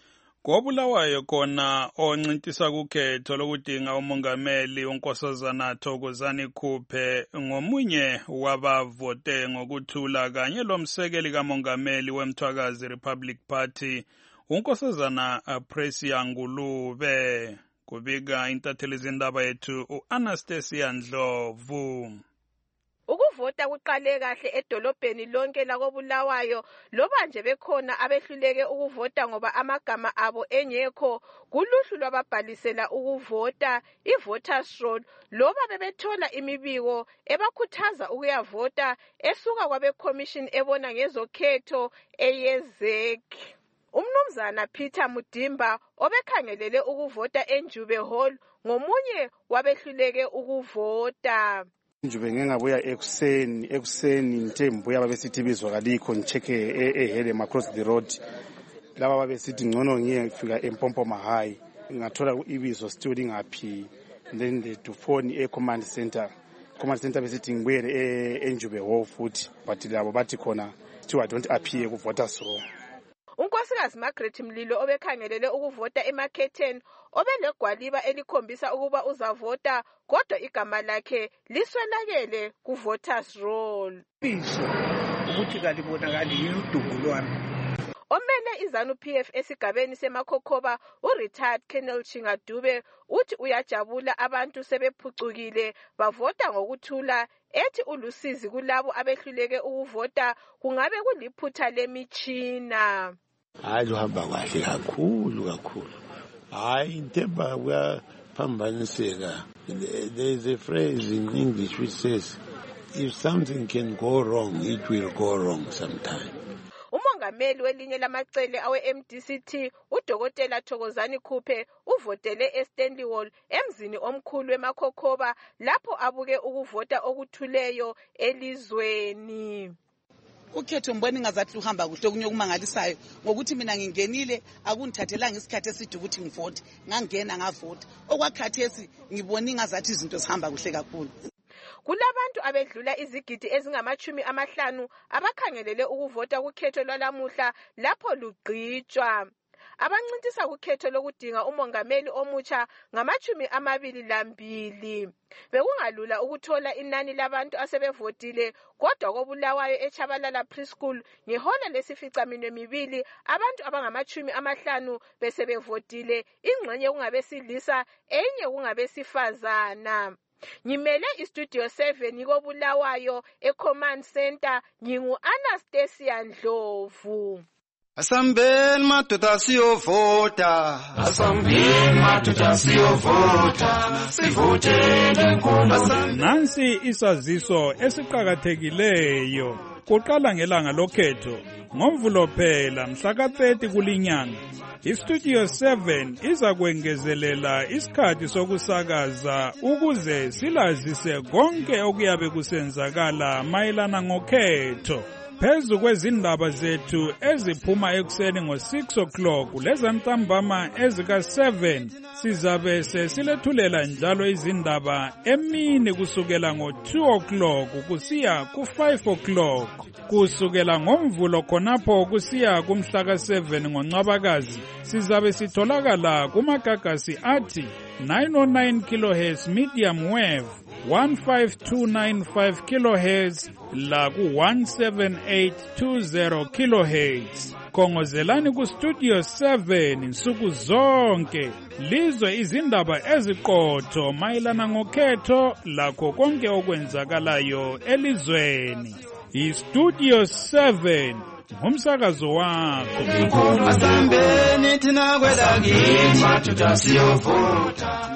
Kobulawayo khona oncintisa kukhetho lokudinga umongameli uNkosazana Thokozani Khuphe ngomunye wabavote ngokuthula kanye lomsekeli kamongameli weMthwakazi Republic Party uNkosazana Precious Ngulube. Kubika intatheli zindaba yethu uAnastasia Ndlovu. Ukuvota kuqale kahle edolobheni lonke lakoBulawayo loba nje bekhona abehluleke ukuvota ngoba amagama abo engekho kuluhlu lwababhalisela ukuvota i-voters roll loba bebethola imibiko ebakhuthaza ukuyavota esuka kwabe-commission ebona ngezokhetho eyezek. Umnumzana Peter Mudimba obekhangelele ukuvota eNjube Hall ngomunye wabehluleke ukuvota. Njube ngingabuya ekuseni ngithe mbuya babesithi bizwakalikho ngicheke eHelem across the road. Laba babesithi ngcono ngiyefika eMpompoma High ngathola ibizo still ngaphi, then the phone e-command center besithi ngibuyele eNjube Hall futhi, but labo bathi khona still I don't appear kuvoters roll. uNkosikazi Margaret Mlilo obekhangelele ukuvota eMarketing obelegwaliba elikhombisa ukuba uzavota kodwa igama lakhe liswelakele kuvoters roll. Ukuthi kalibonakali yiludumo lwami. Omele iZanu PF esigabeni seMakhokhoba uRetired Colonel Chingadube uthi uyajabula abantu sebephucukile bavota ngokuthula, ethi ulusizi kulabo abehluleke ukuvota kungabe kuliphutha lemitshina. Hayi uhamba kahle kakhulu. Hayi intemba kuyaphambaniseka. There is a phrase in English which says if something can go wrong it will go wrong sometime. Umongameli welinye lamacele awe-MDCT uDokotela Thokozani Khuphe uvotele eStanley Hall emzini omkhulu weMakhokhoba lapho abuke ukuvota okuthuleyo elizweni. Ukhetho mbona ngazathi uhamba kuhle kunye kumangalisayo ngokuthi mina ngingenile akungithathelanga isikhathi eside ukuthi ngivote, ngangena ngavota. Okwakhathesi ngibona ngazathi izinto zihamba kuhle kakhulu. Kulabantu abedlula izigidi ezingama-50 abakhangelele ukuvota kukhetho lwalamuhla lapho lugqitshwa. Abancintisa kukhetho lokudinga umongameli omutsha ngama-22. Bekungalula ukuthola inani labantu asebevotile kodwa koBulawayo eChabalala Preschool ngehola lesificaminwembili abantu abangama-50 besebevotile, ingxenye kungabesilisa enye kungabesifazana. Ngimele iStudio 7 koBulawayo eCommand Center ngingu-Anastasia Ndlovu. Asambeni madoda siyovota, sivotele inkulu. Nansi isaziso esiqhakathekileyo. Kuqala ngelanga lokhetho ngoMvulo phela mhla ka-30 kulinyanga. iStudio 7 iza kwengezelela isikhathi sokusakaza ukuze silazise konke okuyabe kusenzakala mayelana ngokhetho. Phezu kwezindaba zethu eziphuma ekuseni ngo-6 o'clock lezantambama ezika-7 sizabe sesilethulela njalo izindaba emini kusukela ngo-2 o'clock kusiya ku-5 o'clock. Kusukela ngoMvulo khonapho kusiya kumhla ka-7 ngoNcwabakazi sizabe sitholakala kumagagasi athi 909 kHz medium wave, 15295 kHz la ku 17820 kHz. Khongozelani ku Studio 7 nsuku zonke lizwe izindaba eziqotho mayelana ngokhetho lakho konke okwenzakalayo elizweni. iStudio 7 ngumsakazo wakho. Asambeni thina kwelakithi madoda siyovota.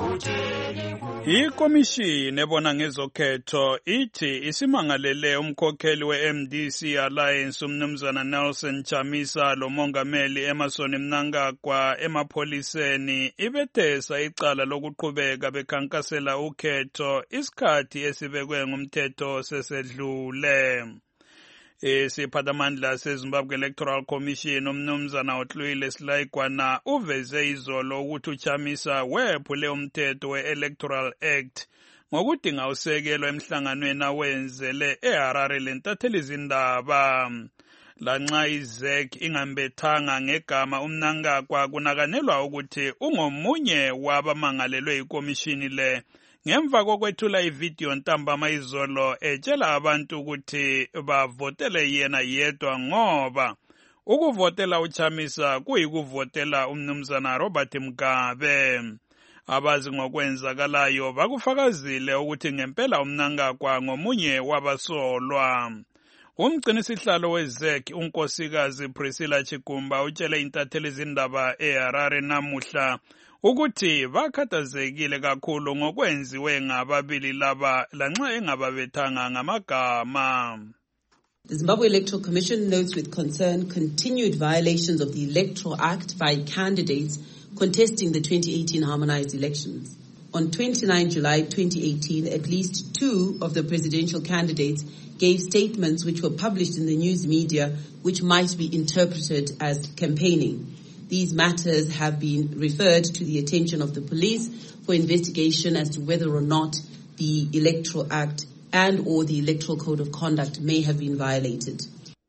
Ikomishini ebona ngezokhetho ithi isimangalele umkhokheli we-MDC Alliance umnumzana Nelson Chamisa lomongameli Emmerson Mnangagwa emapholiseni ibethesa icala lokuqhubeka bekhankasela ukhetho isikhathi esibekwe ngumthetho sesedlule. Isiphathamandla seZimbabwe Electoral Commission umnumzana uTlwile Silaigwana uveze izolo ukuthi uChamisa wephule umthetho we-Electoral Act ngokudinga usekelo emhlanganweni awenzele eHarare lentatheli izindaba. lanxa iZEC ingambethanga ngegama uMnangagwa kunakanelwa ukuthi ungomunye wabamangalelwe ikomishini le ngemva kokwethula ividiyo ntambama izolo etshela abantu ukuthi bavotele yena yedwa ngoba ukuvotela uChamisa kuyikuvotela umnumzana Robert Mugabe. Abazi ngokwenzakalayo bakufakazile ukuthi ngempela uMnangagwa ngomunye wabasolwa. Umgcinisihlalo weZEC unkosikazi Priscilla Chigumba utshele intatheli izindaba eHarare namuhla ukuthi bakhathazekile kakhulu ngokwenziwe ngababili laba lanxa engababethanga ngamagama. The Zimbabwe Electoral Commission notes with concern continued violations of the Electoral Act by candidates contesting the 2018 harmonized elections. On 29 July 2018, at least 2 of the presidential candidates gave statements which were published in the news media which might be interpreted as campaigning. These matters have been referred to the attention of the police for investigation as to whether or not the Electoral Act and or the Electoral Code of Conduct may have been violated.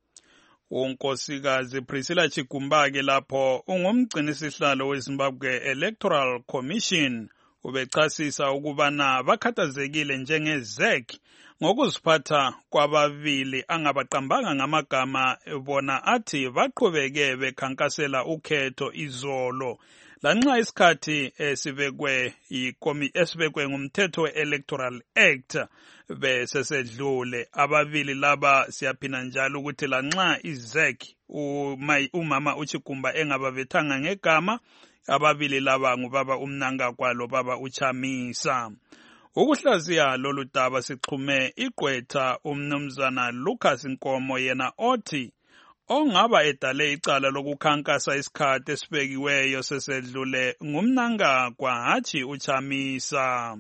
Unkosikazi Priscilla Chigumba ke lapho ungumgcinisihlalo weZimbabwe Electoral Commission ubechasisa ukubana bakhathazekile njengeZEC ngokuziphatha kwababili angabaqambanga ngamagama bona athi baqhubeke bekhankasela ukhetho izolo lanxa isikhathi esibekwe ngumthetho we-Electoral Act besesedlule. Ababili laba siyaphina njalo ukuthi lanxa iZEC umama uChigumba engababethanga ngegama, ababili laba ngubaba uMnangagwa lobaba uChamisa. Ukuhlaziya lolu daba sixhume igqwetha umnumzana Lucas Nkomo yena othi ongaba edale icala lokukhankasa isikhathi esibekiweyo sesedlule ngumnangagwa hatshi uChamisa.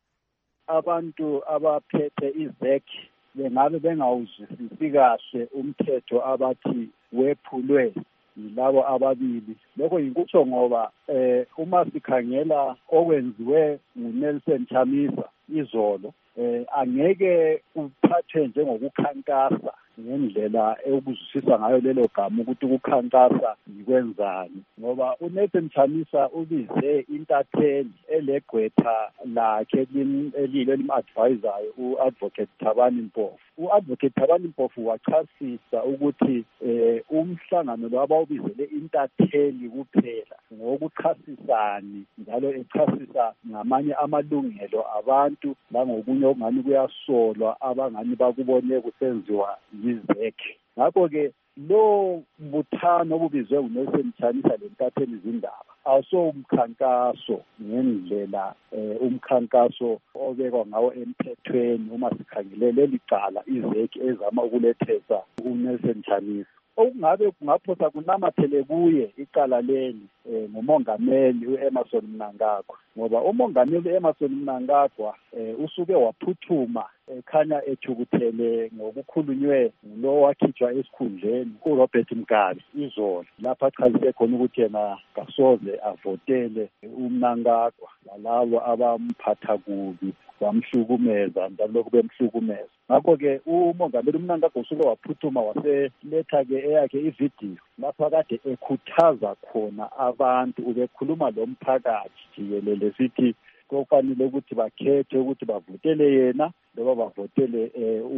Abantu abaphethe iZEC bengabe bengawuzwisisi kahle umthetho abathi wephulwe yilabo ababili. Lokho yikutsho ngoba uma sikhangela okwenziwe nguNelson Chamisa izolo angeke kuphathwe njengokukhankasa ngendlela ekuzwisisa ngayo lelo gama ukuthi ukukhankasa yikwenzani, ngoba uNelson Chamisa ubize intatheli elegqwetha lakhe elilo elim-advisayo u-Advocate Thabani Mpofu. U-Advocate Thabani Mpofu wachasisa ukuthi umhlangano lo abawubizele intatheli kuphela ngokuchasisani, njalo echasisa ngamanye amalungelo abantu langokunye okungani kuyasolwa abangani bakubone kusenziwa yiZEC. Ngakho-ke lo mbuthano obubizwe nguNelson Chamisa lentatheli izindaba awusomkhankaso ngendlela umkhankaso obekwa ngawo emthethweni uma sikhangele leli cala iZEC ezama ukulethesa uNelson Chamisa. Okungabe kungaphosa kunamathele kuye icala leli ngumongameli uEmmerson Mnangagwa, ngoba umongameli uEmmerson Mnangagwa usuke waphuthuma ekhanya ethukuthele ngokukhulunywe ngulo wakhitshwa esikhundleni uRobert Mugabe izolo, lapha achazise khona ukuthi yena kasoze avotele uMnangagwa lalabo abamphatha kubi bamhlukumeza njalo bemhlukumeza. Ngakho-ke umongameli uMnangagwa usuke waphuthuma waseletha-ke eyakhe ividiyo lapha kade ekhuthaza khona abantu, ubekhuluma lomphakathi jikelele sithi kufanele ukuthi bakhethe ukuthi bavotele yena loba bavotele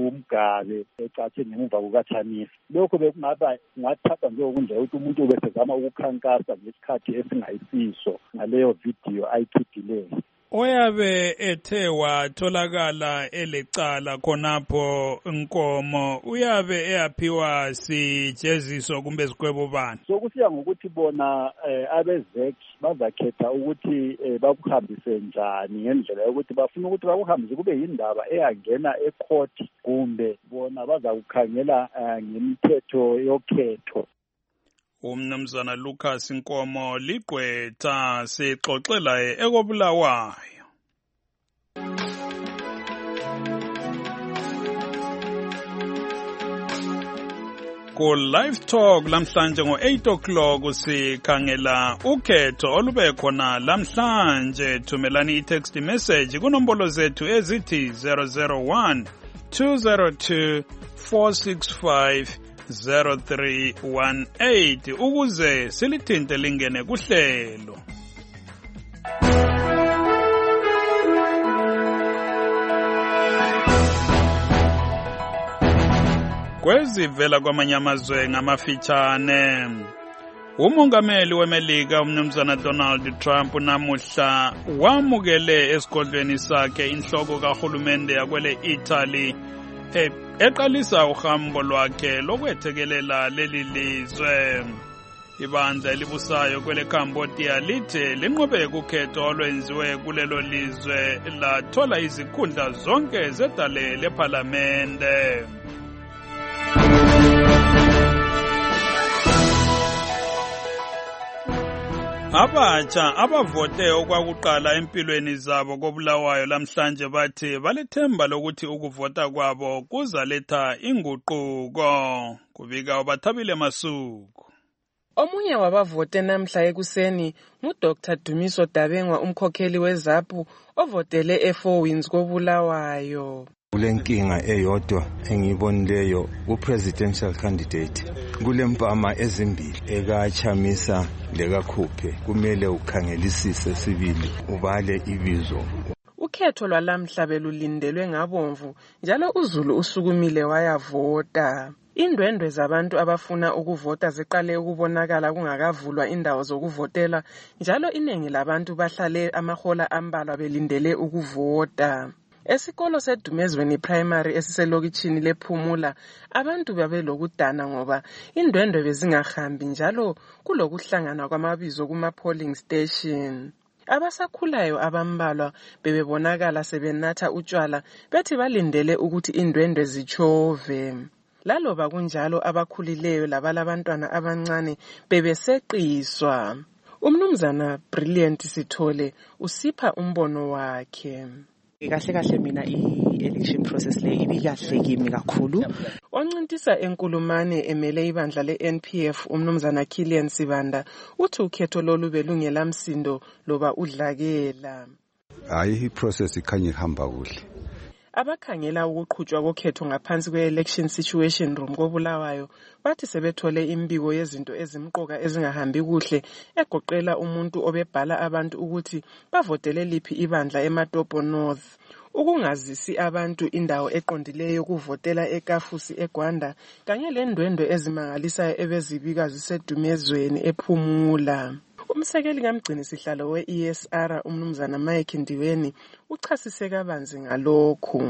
uMgabe ecatshe ngemuva kukaChamisa. Lokho kungathatha njengokundlela ukuthi umuntu ubesezama ukukhankasa ngesikhathi esingayisiso ngaleyo vidiyo ayikhiphileyo. Oyabe ethe watholakala elecala khonapho Nkomo uyabe eyaphiwa sijeziso kumbe sikwebo bani? Sokusiya ngokuthi bona abeZEC bazakhetha ukuthi bakuhambise njani ngendlela yokuthi bafuna ukuthi bakuhambise kube yindaba eyangena ecourt kumbe bona bazakukhangela ngemithetho yokhetho. Umnumzana Lucas Nkomo ligqwetha sixoxela ekobulawayo. Ku live talk lamhlanje ngo-8 o'clock sikhangela ukhetho olube khona lamhlanje. Thumelani i-text message kunombolo zethu ezithi 001 202 465 0318 ukuze silithinte lingene kuhlelo. Kwezivela kwamanye amazwe ngamafitshane. Umongameli weMelika umnumzana Donald Trump namuhla wamukele esigodlweni sakhe inhloko kahulumende yakwele Italy eqalisa uhambo lwakhe lokwethekelela leli lizwe. Ibandla elibusayo kwele Cambodia lithe linqobe ukhetho olwenziwe kulelo lizwe lathola izikhundla zonke zedale leParlamente. Abatsha abavote okwakuqala empilweni zabo koBulawayo lamhlanje bathi balethemba lokuthi ukuvota kwabo kuzaletha inguquko. Kubika uBathabile Masuku. Omunye wabavote namhla ekuseni nguDr Dumiso Dabengwa umkhokheli weZAPU ovotele e4 Winds koBulawayo. Kulenkinga eyodwa engibonileyo ku-presidential candidate kulempama ezimbili ekaChamisa lekaKhuphe kumele ukhangelisise sibili ubale ibizo. Ukhetho lwalamhla belulindelwe ngabomvu njalo uZulu usukumile wayavota. Indwendwe zabantu abafuna ukuvota ziqale ukubonakala kungakavulwa indawo zokuvotela njalo iningi labantu bahlale amahola ambalwa belindele ukuvota. Esikolo seDumezweni Primary esiselokitshini lePhumula abantu babelokudana ngoba indwendwe bezingahambi njalo kulokuhlangana kwamabizo kuma-polling station. Abasakhulayo abambalwa bebebonakala sebenatha utshwala bethi balindele ukuthi indwendwe zitshove. Laloba kunjalo abakhulileyo labalabantwana abancane bebeseqiswa. Umnumzana Brilliant Sithole usipha umbono wakhe. Kahle mina i-election process le ibikahle kimi kakhulu. Oncintisa enkulumane emele ibandla le-NPF umnumzana Kilian Sibanda uthi ukhetho lolu belungela msindo loba udlakela. Hayi iprocess ikhanye ihamba kuhle. Abakhangela ukuqhutshwa kokhetho ngaphansi kwe-election situation room koBulawayo bathi sebethole imbiko yezinto ezimqoka ezingahambi kuhle egoqela umuntu obebhala abantu ukuthi bavotele liphi ibandla eMatopo North, ukungazisi abantu indawo eqondileyo kuvotela eKafusi eGwanda kanye lendwendwe ezimangalisayo ebezibika zisedumezweni ePhumula. Umsekeli kamgcini sihlalo we-ESR umnumzana Mike Ndiweni uchasise kabanzi ngalokhu.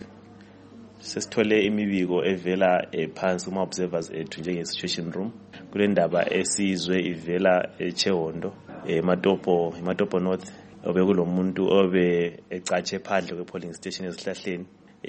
Sesithole imibiko evela phansi kuma observers ethu njenge situation room kule ndaba esizwe ivela eChehondo eMatopo North obekulomuntu obe ecatshe phandle kwe-polling station ezihlahleni.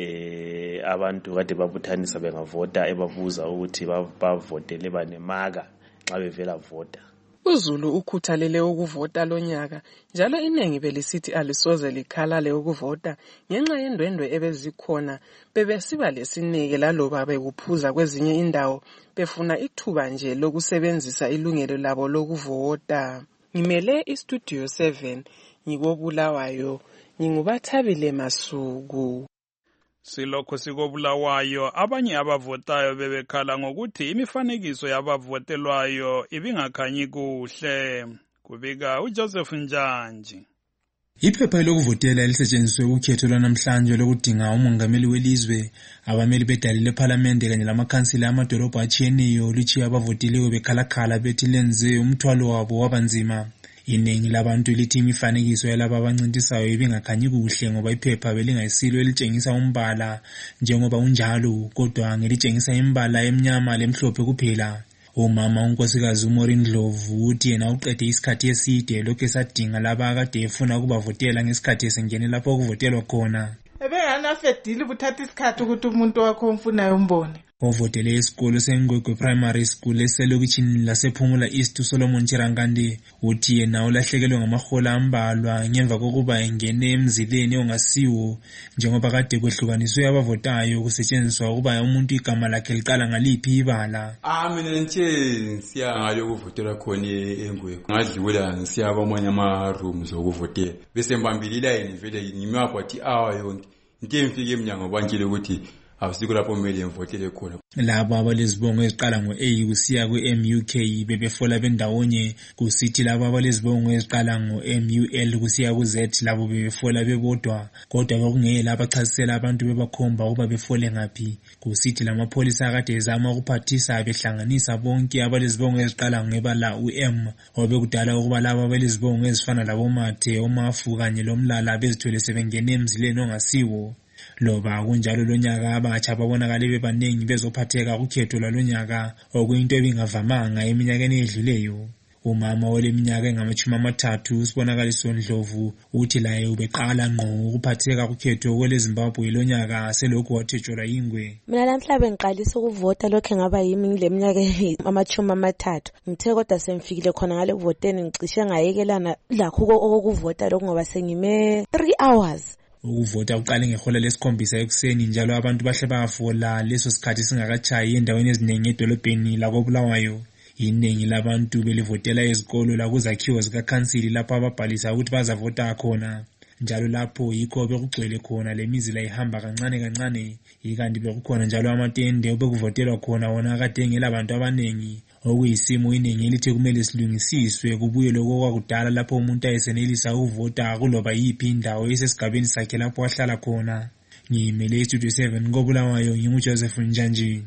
Abantu kade babuthanisa bengavota ebabuza ukuthi bavotele banemaka xa bevela vota. UZulu ukhuthalele ukuvota lonyaka njalo iningi belisithi alisoze likhalale ukuvota ngenxa yendwendwe ebezikhona bebesiba lesineke laloba bekuphuza kwezinye indawo befuna ithuba nje lokusebenzisa ilungelo labo lokuvota. Ngimele iStudio 7 ngikobulawayo ngingubathabile Masuku. Silokho sikoBulawayo abanye abavotayo bebekhala ngokuthi imifanekiso yabavotelwayo ibingakhanyi kuhle. Kubika uJoseph Njanji. Iphepha lokuvotela elisetshenziswe ukhetho lwanamhlanje lokudinga umongameli welizwe, abameli bedale leParlamente kanye lamakhansila amadolobha atshiyeneyo lichiya abavotileyo bekhalakhala bethi lenze umthwalo wabo wabanzima. Iningi labantu lithi imifanekiso yalabo abancintisayo ibingakhanyi kuhle ngoba iphepha belingayisilo elitshengisa umbala njengoba unjalo kodwa ngelitshengisa imbala emnyama lemhlophe kuphela. Umama unkosikazi uMaureen Ndlovu uthi yena uqede isikhathi eside lokho esadinga laba akade efuna ukubavotela ngesikhathi esengene lapho ukuvotelwa khona. Ebenganafedile ukuthatha isikhathi ukuthi umuntu wakho omfunayo umbone. Ovotele esikolo seNgwegwe Primary School eselokitshini lasePhumula East Solomon Chirangande uthi yena ulahlekelwe ngamahola ambalwa ngemva kokuba engene emzileni ongasiwo njengoba kade kwehlukaniswe abavotayo kusetshenziswa ukuba umuntu igama lakhe liqala ngaliphi ibala. Mina nje siyangalo ukuvotela khona eNgwegwe ngadlula ngisiyaba amanye ama-rooms okuvotela bese mbambili line vele ngimapha wathi yonke into emfike eminyango bantshile ukuthi awusikho lapho kumele ngivotele khona. Labo abalezibongo eziqala ngo-A kusiya ku-MUK bebefola bendawonye, kusithi labo abalezibongo eziqala ngo-MUL kusiya ku-Z labo bebefola bebodwa, kodwa bekungela abachasisela abantu bebakhomba ukuba befole ngaphi. Kusithi lamapholisa akade ezama ukuphathisa behlanganisa bonke abalezibongo eziqala ngebala u-M, obekudala ukuba labo abalezibongo ezifana laboMathe, oMafu kanye loMlala bezithwele sebengene emzileni ongasiwo. Loba kunjalo lonyaka abatsha babonakale bebanengi bezophatheka kukhetho lwalonyaka, okuyinto ebingavamanga eminyakeni edluleyo. Umama oleminyaka engama-30 usibonakaliso Ndlovu uthi laye ubeqala ngqo ukuphatheka kukhetho kweleZimbabwe lonyaka selokhu wathetshwa ingwe. Mina namhla bengiqalisa ukuvota lokho ngaba yimi ngileminyaka ama-30. Ngithe kodwa semfikile khona ngale kuvoteni ngicishe ngayekelana lakho okuvota lokho ngoba sengime 3 hours. Ukuvota uqale ngehola lesikhombisa ekuseni njalo abantu bahle bafola leso sikhathi singakatshayi endaweni eziningi edolobheni lakoBulawayo. Iningi labantu belivotela ezikolo lakuzakhiwo zikakhansili lapho ababhalisa ukuthi bazavota khona. Njalo lapho yikho bekugcwele khona lemizila ihamba kancane kancane, ikanti bekukhona njalo amatende obekuvotelwa khona wona kade engela abantu abanengi, okuyisimo iningi elithi kumele silungisiswe kubuye lokho kwakudala lapho umuntu ayesenelisa ukuvota kuloba yiphi indawo esesigabeni sakhe lapho ahlala khona. Ngiyimele Studio 7 koBulawayo, nginguJoseph Njanji.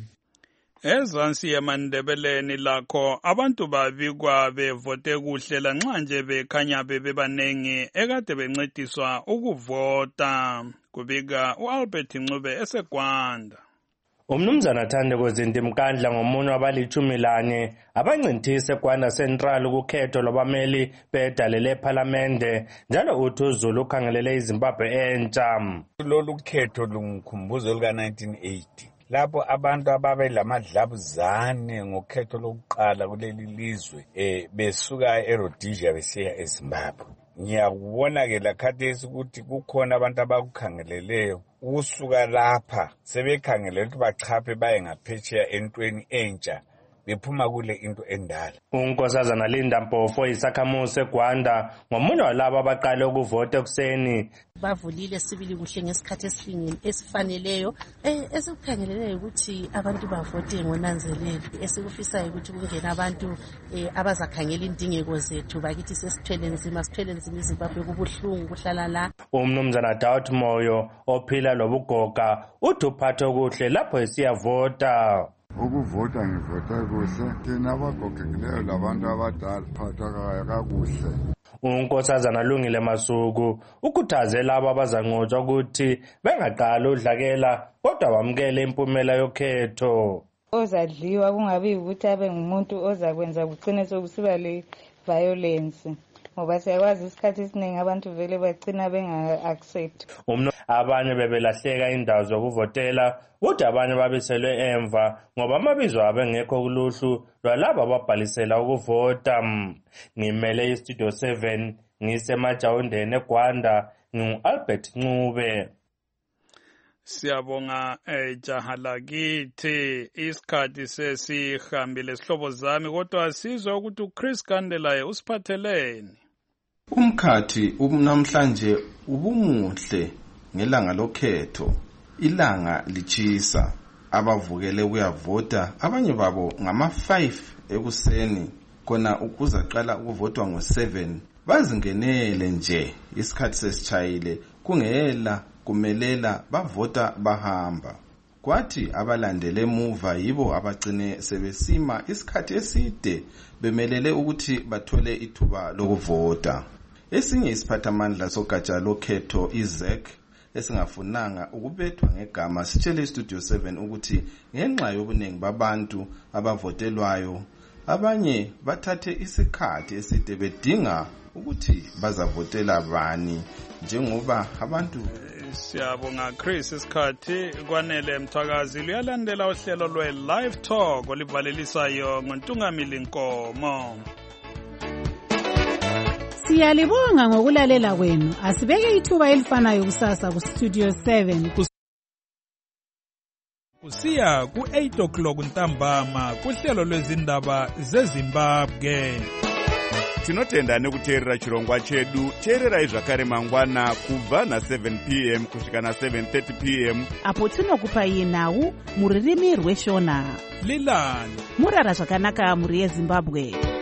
Ezansi yemandebeleni lakho abantu babikwa bevote kuhle lanxa nje bekhanya bebanengi ekade bencediswa ukuvota, kubika uAlbert Ncube eseGwanda. Umnumzana Thandeko Zintimkandla ngomunye wabali-14 abancintise eGwanda Central ukukhetho lwabameli bedale lephalamende, njalo uthi uZulu ukhangelele iZimbabwe entsha. Lolu khetho lungikhumbuzo luka-1980 lapho abantu ababe lamadlabuzane ngokhetho lokuqala kuleli lizwe besuka eRhodesia besiya eZimbabwe. Ngiyakubona-ke lakhathesi ukuthi kukhona abantu abakukhangeleleyo ukusuka lapha sebekhangelele ukuthi bachaphe baye ngaphetsheya entweni entsha bephuma kule into endala. uNkosazana Linda Mpofu isakhamuzi eGwanda ngomunye walabo abaqale ukuvota ekuseni. Bavulile sibili kuhle ngesikhathi esifaneleyo esikukhangeleleyo ukuthi abantu bavote ngonanzelelo, esikufisayo ukuthi kungena abantu abazakhangela indingeko zethu bakithi sesithwele nzima iZimbabwe kubuhlungu kuhlala la. Umnumzana Daud Moyo ophila lobugoga uthi uphathe kuhle lapho esiyavota. Ukuvota ngivota kuhle, thina abagogekileyo labantu abadala phatha kakuhle. uNkosazana Lungile Masuku ukhuthaze labo abazanqotshwa ukuthi bengaqala udlakela kodwa bamkele impumela yokhetho. Ozadliwa kungabi ukuthi abe ngumuntu ozakwenza kugcine sokusiba le violence, ngoba siyakwazi isikhathi esiningi abantu vele bagcina benga-accept. Abanye bebelahleka indawo zokuvotela, kodwa abanye babiselwe emva ngoba amabizo abo engekho kuluhlu lwalabo ababhalisela ukuvota. Ngimele iStudio 7 ngisemajawundeni eGwanda, ngingu-Albert Ncube. Siyabonga jaha lakithi, isikhathi sesihambile sihlobo zami, kodwa sizwe ukuthi uChris Kandelaye usiphatheleni. Umkhathi namhlanje ubumuhle ngelanga lokhetho, ilanga lichisa, abavukele ukuyavota abanye babo ngama-5 ekuseni, khona ukuzaqala ukuvotwa ngo-7 bazingenele nje isikhathi sesitshayile kungela kumelela bavota bahamba. Kwathi abalandele emuva yibo abagcine sebesima isikhathi eside bemelele ukuthi bathole ithuba lokuvota. Esinye isiphathamandla sogatsha lokhetho iZEC esingafunanga ukubethwa ngegama sitshele iStudio 7 ukuthi ngenxa yobuningi babantu abavotelwayo abanye bathathe isikhathi eside bedinga ukuthi bazavotela bani njengoba abantu. Siyabonga Chris, isikhathi kwanele Mthakazi luyalandela uhlelo lwe-Live Talk olivalelisayo ngoNtungamili Nkomo. Siyalibonga ngokulalela kwenu. Asibeke ithuba elifanayo kusasa kuStudio 7 kusiya ku-8 o'clock ntambama kuhlelo lwezindaba zeZimbabwe. tinotenda nekuteerera chirongwa chedu. Teererai zvakare mangwana kubva na7 p.m. kusvika na7:30 p.m. apo tinokupai nhau mururimi rweshona. Lilani murara zvakanaka muri yeZimbabwe.